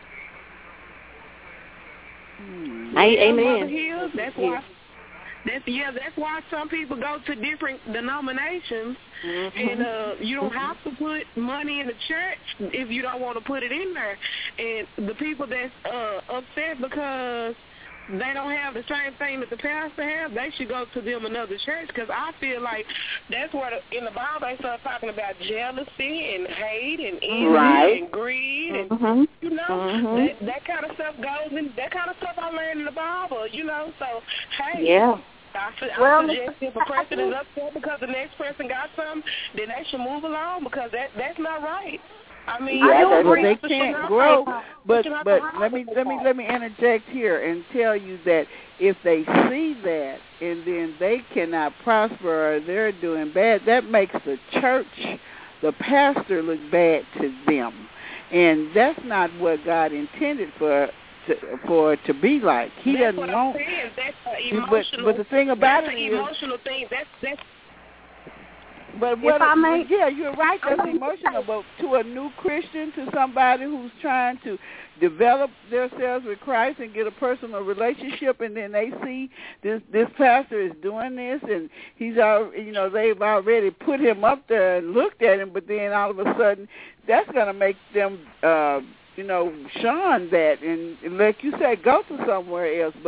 [SPEAKER 4] Hmm. Amen.
[SPEAKER 6] Hill, that's why. That's yeah. That's why some people go to different denominations, mm-hmm. and uh, you don't have to put money in the church if you don't want to put it in there. And the people that's uh, upset because they don't have the same thing that the pastor has, they should go to them another church, because I feel like that's where the, in the Bible they start talking about jealousy and hate and envy
[SPEAKER 8] right.
[SPEAKER 6] and greed and
[SPEAKER 4] mm-hmm.
[SPEAKER 6] you know
[SPEAKER 4] mm-hmm.
[SPEAKER 6] that, that kind of stuff goes in. That kind of stuff I learned in the Bible, you know. So hey,
[SPEAKER 4] yeah.
[SPEAKER 6] I, su- I
[SPEAKER 4] well,
[SPEAKER 6] suggest if a person is upset because the next person got something, then they should move along, because that that's not right. I mean,
[SPEAKER 8] yeah,
[SPEAKER 6] I
[SPEAKER 2] well, they can't grow. But but let me let me let me interject here and tell you that if they see that and then they cannot prosper or they're doing bad, that makes the church, the pastor, look bad to them, and that's not what God intended for. To, for it to be like. He
[SPEAKER 6] that's
[SPEAKER 2] doesn't
[SPEAKER 6] what
[SPEAKER 2] want.
[SPEAKER 6] I'm saying. That's
[SPEAKER 2] but, but the thing about
[SPEAKER 6] that's
[SPEAKER 2] it
[SPEAKER 6] an
[SPEAKER 2] is,
[SPEAKER 6] emotional thing. That's that's.
[SPEAKER 2] But what
[SPEAKER 4] if I may,
[SPEAKER 2] yeah, you're right. That's emotional. But to a new Christian, to somebody who's trying to develop themselves with Christ and get a personal relationship, and then they see this this pastor is doing this, and he's al- you know they've already put him up there and looked at him, but then all of a sudden that's going to make them. Uh, you know, shun that, and, and like you said, go to somewhere else. But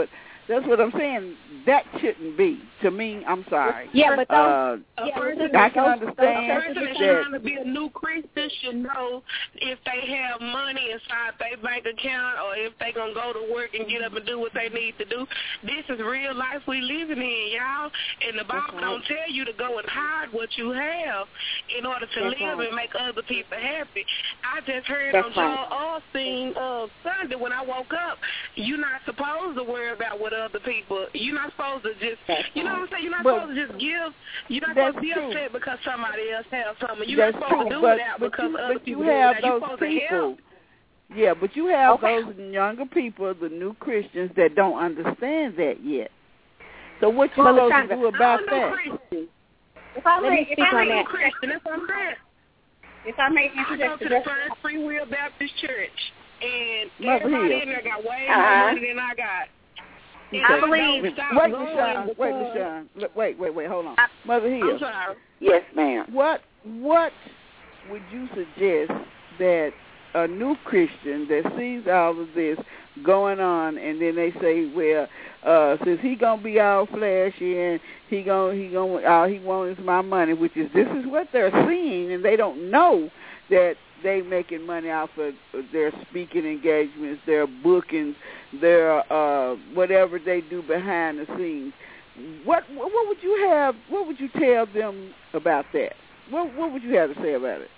[SPEAKER 2] That's what I'm saying. That shouldn't be. To me, I'm sorry.
[SPEAKER 4] Yeah, but
[SPEAKER 2] uh,
[SPEAKER 6] a
[SPEAKER 4] yeah,
[SPEAKER 6] person,
[SPEAKER 2] I can
[SPEAKER 6] a
[SPEAKER 2] understand
[SPEAKER 6] person that's
[SPEAKER 2] that.
[SPEAKER 6] trying to be a new Christian should know if they have money inside their bank account or if they gonna go to work and get up and do what they need to do. This is real life we living in, y'all. And the Bible
[SPEAKER 4] right.
[SPEAKER 6] don't tell you to go and hide what you have in order to
[SPEAKER 4] That's
[SPEAKER 6] live
[SPEAKER 4] right.
[SPEAKER 6] and make other people happy. I just heard
[SPEAKER 4] That's
[SPEAKER 6] on
[SPEAKER 4] right.
[SPEAKER 6] Joel Osteen uh, Sunday when I woke up, you're not supposed to worry about what other people. You're not supposed to just.
[SPEAKER 4] That's
[SPEAKER 6] you know
[SPEAKER 4] right.
[SPEAKER 6] what I'm saying? You're not
[SPEAKER 2] But
[SPEAKER 6] supposed to just give. You're not
[SPEAKER 2] that's
[SPEAKER 6] supposed to be
[SPEAKER 2] true.
[SPEAKER 6] upset because somebody else has something. You're
[SPEAKER 2] That's
[SPEAKER 6] not supposed
[SPEAKER 2] true,
[SPEAKER 6] to do
[SPEAKER 2] but,
[SPEAKER 6] it out
[SPEAKER 2] but
[SPEAKER 6] because
[SPEAKER 2] you,
[SPEAKER 6] other
[SPEAKER 2] but you
[SPEAKER 6] people do it
[SPEAKER 2] have
[SPEAKER 6] out. You're
[SPEAKER 2] those
[SPEAKER 6] supposed to
[SPEAKER 2] people.
[SPEAKER 6] help.
[SPEAKER 2] Yeah, but you have
[SPEAKER 4] Okay.
[SPEAKER 2] those younger people, the new Christians, that don't understand that yet. So what you
[SPEAKER 4] Well,
[SPEAKER 2] supposed to
[SPEAKER 4] Lashandra,
[SPEAKER 2] do about
[SPEAKER 6] I'm
[SPEAKER 2] that?
[SPEAKER 6] no Christian.
[SPEAKER 5] If I
[SPEAKER 4] Let
[SPEAKER 5] may,
[SPEAKER 4] me
[SPEAKER 5] if
[SPEAKER 4] speak
[SPEAKER 5] I
[SPEAKER 4] on
[SPEAKER 5] may,
[SPEAKER 6] I'm
[SPEAKER 4] that.
[SPEAKER 6] a Christian. That's what I'm saying.
[SPEAKER 5] if I may
[SPEAKER 6] I go
[SPEAKER 5] interject,
[SPEAKER 6] to the First Free Will Baptist Church, and
[SPEAKER 2] Mother
[SPEAKER 6] everybody
[SPEAKER 2] Hill.
[SPEAKER 6] in there got way
[SPEAKER 8] Uh-huh.
[SPEAKER 6] more money than I got. And
[SPEAKER 5] I
[SPEAKER 6] I
[SPEAKER 5] believe-
[SPEAKER 6] don't stop
[SPEAKER 2] Wait,
[SPEAKER 6] going
[SPEAKER 2] LaShawn. Wait,
[SPEAKER 6] because-
[SPEAKER 2] LaShawn. Look, Wait, wait, wait. Hold on.
[SPEAKER 5] I-
[SPEAKER 2] Mother Hill.
[SPEAKER 6] I'm sorry.
[SPEAKER 8] Yes, ma'am.
[SPEAKER 2] What what would you suggest that a new Christian that sees all of this going on, and then they say, well, uh, since he gonna be all flashy and he gonna he gonna all he wants is my money, which is this is what they're seeing, and they don't know that they making money off of their speaking engagements, their bookings, their uh, whatever they do behind the scenes. What what would you have? What would you tell them about that? What what would you have to say about it?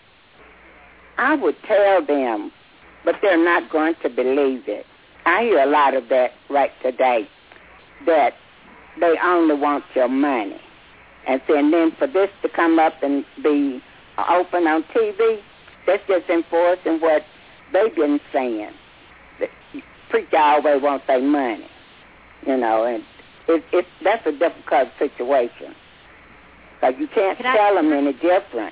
[SPEAKER 8] I would tell them, but they're not going to believe it. I hear a lot of that right today, that they only want your money. And then, then for this to come up and be open on T V, that's just enforcing what they've been saying. The preacher always wants their money, you know, and it, it, that's a difficult situation. Because you can't
[SPEAKER 4] Can I-
[SPEAKER 8] tell them any different.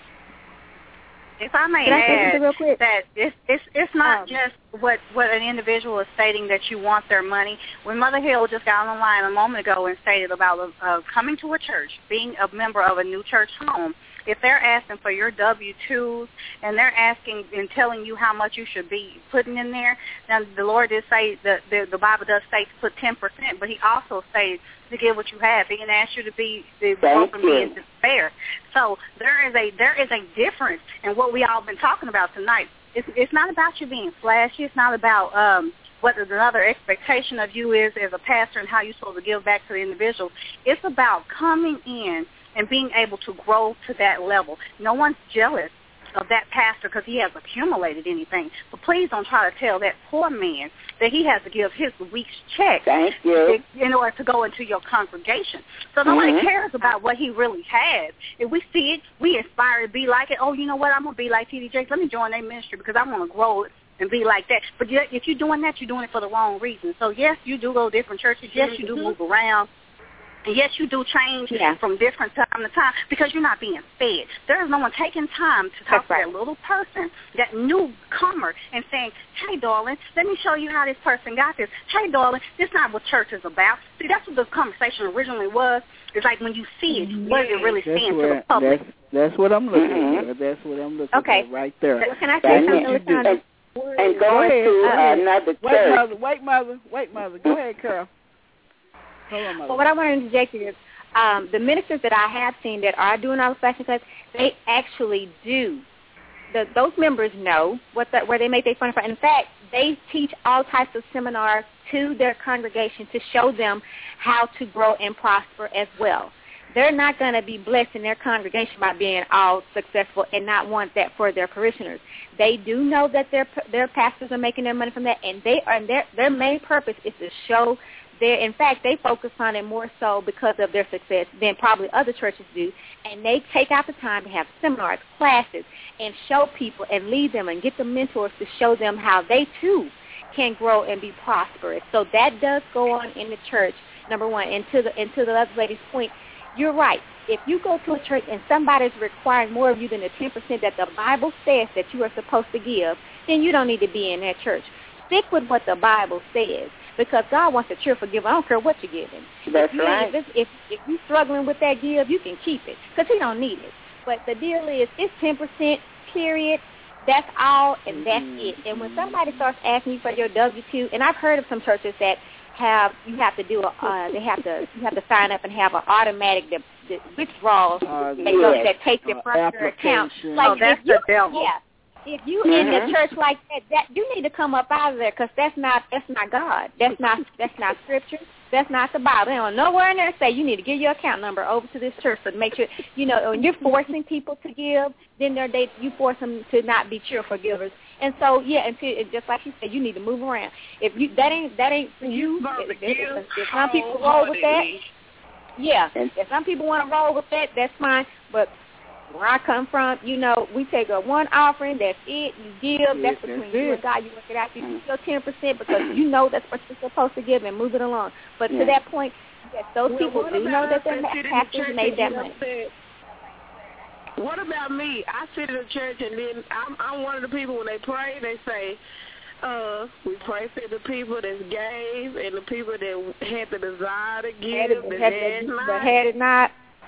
[SPEAKER 5] If I may
[SPEAKER 4] Can I say
[SPEAKER 5] add
[SPEAKER 4] something real quick?
[SPEAKER 5] that it's it's it's not
[SPEAKER 4] Um,
[SPEAKER 5] just what what an individual is stating that you want their money. When Mother Hill just got on the line a moment ago and stated about uh, coming to a church, being a member of a new church home, if they're asking for your W two's and they're asking and telling you how much you should be putting in there, now the Lord did say that the, the Bible does say to put ten percent, but He also says to give what you have. He didn't ask you to be the broken being despair. So there is a there is a difference in what we all been talking about tonight. It's it's not about you being flashy. It's not about um, what another expectation of you is as a pastor and how you're supposed to give back to the individual. It's about coming in and being able to grow to that level. No one's jealous of that pastor because he has accumulated anything. But please don't try to tell that poor man that he has to give his week's check
[SPEAKER 8] Thank you.
[SPEAKER 5] in order to go into your congregation. So nobody
[SPEAKER 8] Mhm.
[SPEAKER 5] cares about what he really has. If we see it, we aspire to be like it. Oh, you know what? I'm going to be like T D Jakes. Let me join their ministry because I want to grow and be like that. But yet, if you're doing that, you're doing it for the wrong reason. So, yes, you do go to different churches. Yes, you do move around. And yes, you do change
[SPEAKER 4] Yeah.
[SPEAKER 5] from different time to time because you're not being fed. There is no one taking time to talk
[SPEAKER 4] That's right.
[SPEAKER 5] to that little person, that newcomer, and saying, hey, darling, let me show you how this person got this. Hey, darling, this is not what church is about. See, that's what the conversation originally was. It's like when you see it, what is it really
[SPEAKER 2] That's
[SPEAKER 5] saying to
[SPEAKER 2] where
[SPEAKER 5] the public?
[SPEAKER 2] that's that's what I'm looking
[SPEAKER 8] Mhm.
[SPEAKER 2] at. That's what I'm looking
[SPEAKER 4] Okay.
[SPEAKER 2] at right there.
[SPEAKER 4] Well, can I say
[SPEAKER 2] That's
[SPEAKER 4] something,
[SPEAKER 2] what you do.
[SPEAKER 4] Lashandra?
[SPEAKER 8] And, and
[SPEAKER 2] Go
[SPEAKER 8] going
[SPEAKER 2] ahead.
[SPEAKER 8] to
[SPEAKER 2] Uh,
[SPEAKER 8] another
[SPEAKER 2] Wait,
[SPEAKER 8] church.
[SPEAKER 2] mother. Wait, mother. Wait, mother. Go ahead, Carol. Hold on, mother.
[SPEAKER 4] Well, what I want to interject is um, the ministers that I have seen that are doing all the fashion cuts, they actually do. The, those members know what the, where they make their funds from. In fact, they teach all types of seminars to their congregation to show them how to grow and prosper as well. They're not going to be blessed in their congregation by being all successful and not want that for their parishioners. They do know that their their pastors are making their money from that, and they are and their their main purpose is to show their. In fact, they focus on it more so because of their success than probably other churches do, and they take out the time to have seminars, classes, and show people and lead them and get the mentors to show them how they too can grow and be prosperous. So that does go on in the church. Number one, and to the and to the other lady's point. You're right. If you go to a church and somebody's requiring more of you than the ten percent that the Bible says that you are supposed to give, then you don't need to be in that church. Stick with what the Bible says because God wants a cheerful giver. I don't care what you're giving.
[SPEAKER 8] That's
[SPEAKER 4] if you,
[SPEAKER 8] right.
[SPEAKER 4] If, if, if you're struggling with that give, you can keep it because he don't need it. But the deal is it's ten percent, period. That's all, and that's it. And when somebody starts asking you for your W two, and I've heard of some churches that have you have to do a uh, they have to you have to sign up and have an automatic de- de- withdrawals
[SPEAKER 2] uh,
[SPEAKER 4] that, go,
[SPEAKER 2] yes.
[SPEAKER 4] that takes it
[SPEAKER 2] uh,
[SPEAKER 4] from your account. Like
[SPEAKER 5] oh, that's
[SPEAKER 4] if you,
[SPEAKER 5] the devil.
[SPEAKER 4] Yeah. If you
[SPEAKER 8] Mm-hmm.
[SPEAKER 4] in the church like that, that you need to come up out of there because that's not that's not God. That's not that's not Scripture. That's not the Bible. They don't nowhere in there say you need to give your account number over to this church to make sure you know when you're forcing people to give, then they're they you force them to not be cheerful givers. And so yeah, and to, just like you said, you need to move around. If you that ain't that ain't for you. If, if, if some people roll with that, yeah. If some people want to roll with that, that's fine. But where I come from, you know, we take a one offering, that's it, you give, that's between that's you and God, you work it out, you give your ten percent because you know that's what you're supposed to give and move it along. But yeah. to that point, yes, those well, people do know that they're pastors made that money.
[SPEAKER 6] What about me? I sit in the church and then I'm, I'm one of the people when they pray, they say, uh, we pray for the people that gave and the people that had the desire to give,
[SPEAKER 4] had it,
[SPEAKER 6] that
[SPEAKER 4] had,
[SPEAKER 6] had,
[SPEAKER 4] the, that had it not.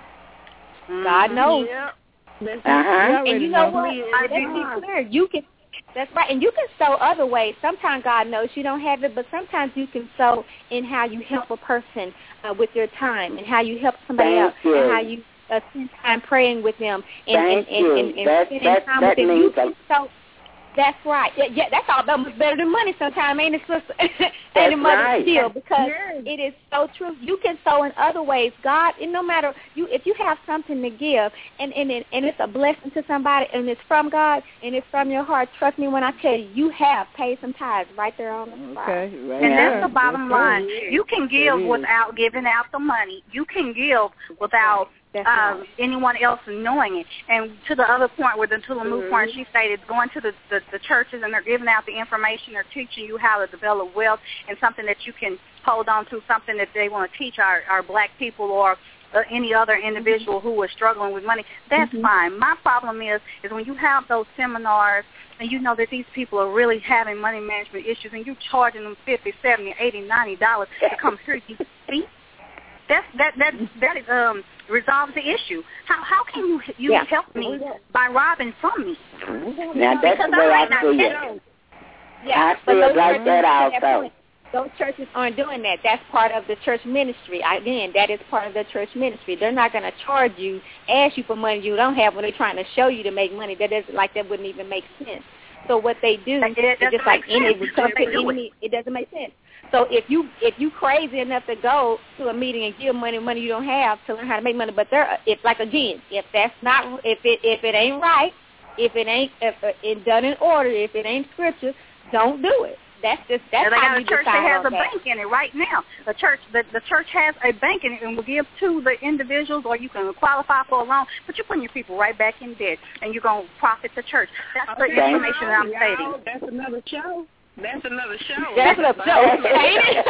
[SPEAKER 4] God knows.
[SPEAKER 6] Yep.
[SPEAKER 8] Uh-huh.
[SPEAKER 4] And you know what? Let's be clear. You can. That's right. And you can sow other ways. Sometimes God knows you don't have it, but sometimes you can sow in how you help a person uh, with your time and how you help somebody
[SPEAKER 8] Thank
[SPEAKER 4] else
[SPEAKER 8] you.
[SPEAKER 4] and how you uh, spend time praying with them and,
[SPEAKER 8] Thank
[SPEAKER 4] and, and, and, and
[SPEAKER 8] that,
[SPEAKER 4] spending
[SPEAKER 8] that,
[SPEAKER 4] time
[SPEAKER 8] that
[SPEAKER 4] with them.
[SPEAKER 8] Means
[SPEAKER 4] You can sow. That's right. Yeah, yeah, that's all that much better than money sometimes, ain't it, sister? Ain't it, mother?
[SPEAKER 8] Right.
[SPEAKER 4] Still, because
[SPEAKER 6] yes.
[SPEAKER 4] it is so true. You can sow in other ways. God, and no matter you, if you have something to give, and and it, and it's a blessing to somebody, and it's from God, and it's from your heart. Trust me when I tell you, you have paid some tithes right there on the spot.
[SPEAKER 2] Okay, right.
[SPEAKER 5] And
[SPEAKER 2] yeah.
[SPEAKER 5] that's the bottom
[SPEAKER 2] that's
[SPEAKER 5] line.
[SPEAKER 2] right.
[SPEAKER 5] You can give without giving out the money. You can give without
[SPEAKER 4] That's
[SPEAKER 5] um,
[SPEAKER 4] right.
[SPEAKER 5] anyone else knowing it. And to the other point, where the to the move
[SPEAKER 6] Mm-hmm.
[SPEAKER 5] point, she stated, going to the, the, the churches and they're giving out the information, they're teaching you how to develop wealth and something that you can hold on to, something that they want to teach our, our black people or uh, any other individual who is struggling with money. That's
[SPEAKER 4] Mm-hmm.
[SPEAKER 5] fine. My problem is, is when you have those seminars and you know that these people are really having money management issues and you're charging them fifty, seventy, eighty, ninety dollars to come hear you speak. That that that that um resolves the issue. How how can you you
[SPEAKER 4] yeah.
[SPEAKER 5] help me by robbing from me?
[SPEAKER 8] Now that's the way I see it.
[SPEAKER 4] Yeah,
[SPEAKER 8] I feel like that also.
[SPEAKER 4] That those churches aren't doing that. That's part of the church ministry. Again, that is part of the church ministry. They're not going to charge you, ask you for money you don't have when they're trying to show you to make money. That doesn't like that wouldn't even make sense. So what they do
[SPEAKER 5] It
[SPEAKER 4] is just like any
[SPEAKER 5] sense.
[SPEAKER 4] it comes to any, it doesn't make sense. So if you if you crazy enough to go to a meeting and give money money you don't have to learn how to make money, but there if like again if that's not if it if it ain't right, if it ain't if it done in order, if it ain't scripture, don't do it. That's just that's
[SPEAKER 5] and they
[SPEAKER 4] how
[SPEAKER 5] got
[SPEAKER 4] you
[SPEAKER 5] a church
[SPEAKER 4] decide
[SPEAKER 5] that has
[SPEAKER 4] on
[SPEAKER 5] a
[SPEAKER 4] that.
[SPEAKER 5] bank in it right now. The church the, the church has a bank in it and will give to the individuals, or you can qualify for a loan, but you're putting your people right back in debt and you're gonna profit the church. That's the
[SPEAKER 6] Okay.
[SPEAKER 5] information that I'm
[SPEAKER 6] Y'all,
[SPEAKER 5] stating.
[SPEAKER 6] That's another show. That's another show.
[SPEAKER 4] That's a show, ain't it?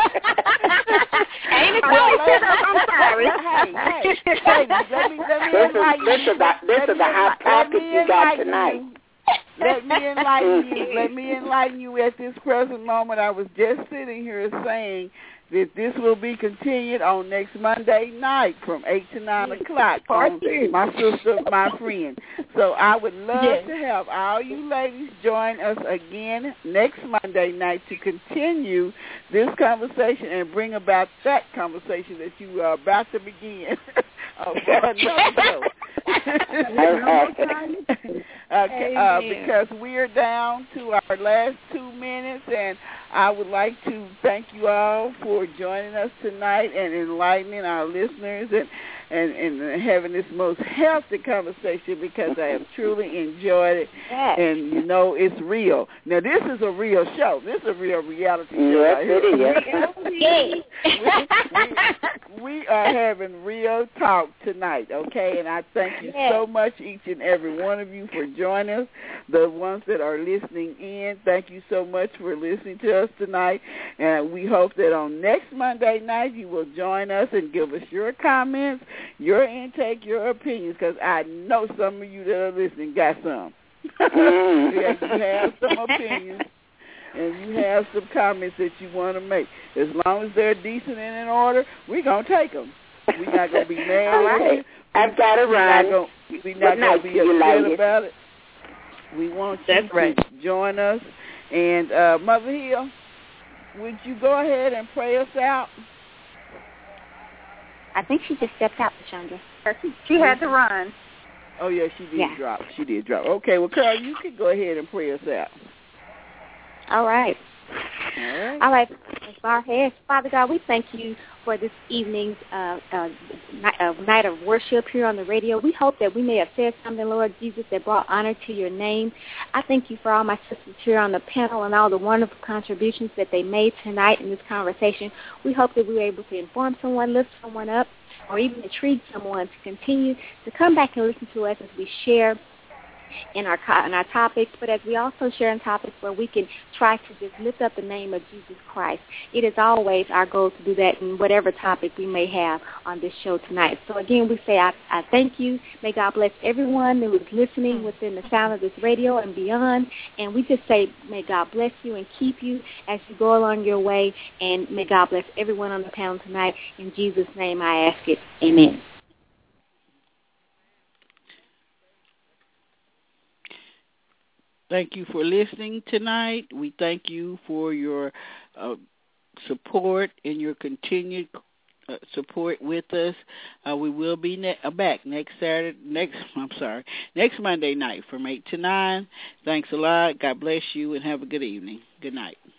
[SPEAKER 4] Ain't it?
[SPEAKER 5] Well, I'm sorry.
[SPEAKER 2] Hey, hey, hey, let me let me
[SPEAKER 8] This is
[SPEAKER 2] enlighten
[SPEAKER 8] this
[SPEAKER 2] you.
[SPEAKER 8] is a this
[SPEAKER 2] Let
[SPEAKER 8] is
[SPEAKER 2] me
[SPEAKER 8] a hot
[SPEAKER 2] enli-
[SPEAKER 8] topic
[SPEAKER 2] let me
[SPEAKER 8] you got
[SPEAKER 2] enlighten
[SPEAKER 8] tonight.
[SPEAKER 2] you. Let me enlighten you. Let me enlighten you at this present moment. I was just sitting here saying that this will be continued on next Monday night from eight to nine o'clock on My Sister, My Friend. So I would love
[SPEAKER 4] yes.
[SPEAKER 2] to have all you ladies join us again next Monday night to continue this conversation and bring about that conversation that you are about to begin uh, for another show. Okay, uh, because we're down to our last two minutes, and I would like to thank you all for joining us tonight and enlightening our listeners and, and, and having this most healthy conversation, because I have truly enjoyed it.
[SPEAKER 4] Yes.
[SPEAKER 2] And, you know, it's real. Now, this is a real show. This is a real reality show.
[SPEAKER 8] Yes,
[SPEAKER 2] right here.
[SPEAKER 8] it is.
[SPEAKER 2] we, we, we are having real talk tonight, okay? And I thank you
[SPEAKER 4] yes.
[SPEAKER 2] so much, each and every one of you, for joining us. The ones that are listening in, thank you so much for listening to us tonight. And we hope that on next Monday night you will join us and give us your comments, your intake, your opinions, because I know some of you that are listening got some. Yeah, you have some opinions and you have some comments that you want to make. As long as they're decent and in order, we're going to take them. We're not going to be mad
[SPEAKER 8] All
[SPEAKER 2] at
[SPEAKER 8] right.
[SPEAKER 2] you.
[SPEAKER 8] I've got to run.
[SPEAKER 2] We're not going to be
[SPEAKER 8] you,
[SPEAKER 2] upset
[SPEAKER 8] ladies.
[SPEAKER 2] about it. We want you
[SPEAKER 4] That's
[SPEAKER 2] to
[SPEAKER 4] right.
[SPEAKER 2] join us. And uh, Mother Hill, would you go ahead and pray us out?
[SPEAKER 4] I think she just stepped out, Chandra.
[SPEAKER 5] She had to run.
[SPEAKER 2] Oh, yeah, she did
[SPEAKER 4] yeah.
[SPEAKER 2] drop. She did drop. Okay, well, Carl, you can go ahead and pray us out.
[SPEAKER 4] All right.
[SPEAKER 2] All right.
[SPEAKER 4] All right. Let's bow our heads. Father God, we thank you for this evening's uh, uh, night, uh, night of worship here on the radio. We hope that we may have said something, Lord Jesus, that brought honor to your name. I thank you for all my sisters here on the panel and all the wonderful contributions that they made tonight in this conversation. We hope that we were able to inform someone, lift someone up, or even intrigue someone to continue to come back and listen to us as we share in our in our topics, but as we also share in topics where we can try to just lift up the name of Jesus Christ. It is always our goal to do that in whatever topic we may have on this show tonight. So again, we say I, I thank you. May God bless everyone who is listening within the sound of this radio and beyond. And we just say may God bless you and keep you as you go along your way. And may God bless everyone on the panel tonight. In Jesus' name I ask it. Amen.
[SPEAKER 2] Thank you for listening tonight. We thank you for your uh, support and your continued uh, support with us. Uh, we will be ne- back next Saturday, next, I'm sorry, next Monday night from eight to nine. Thanks a lot. God bless you and have a good evening. Good night.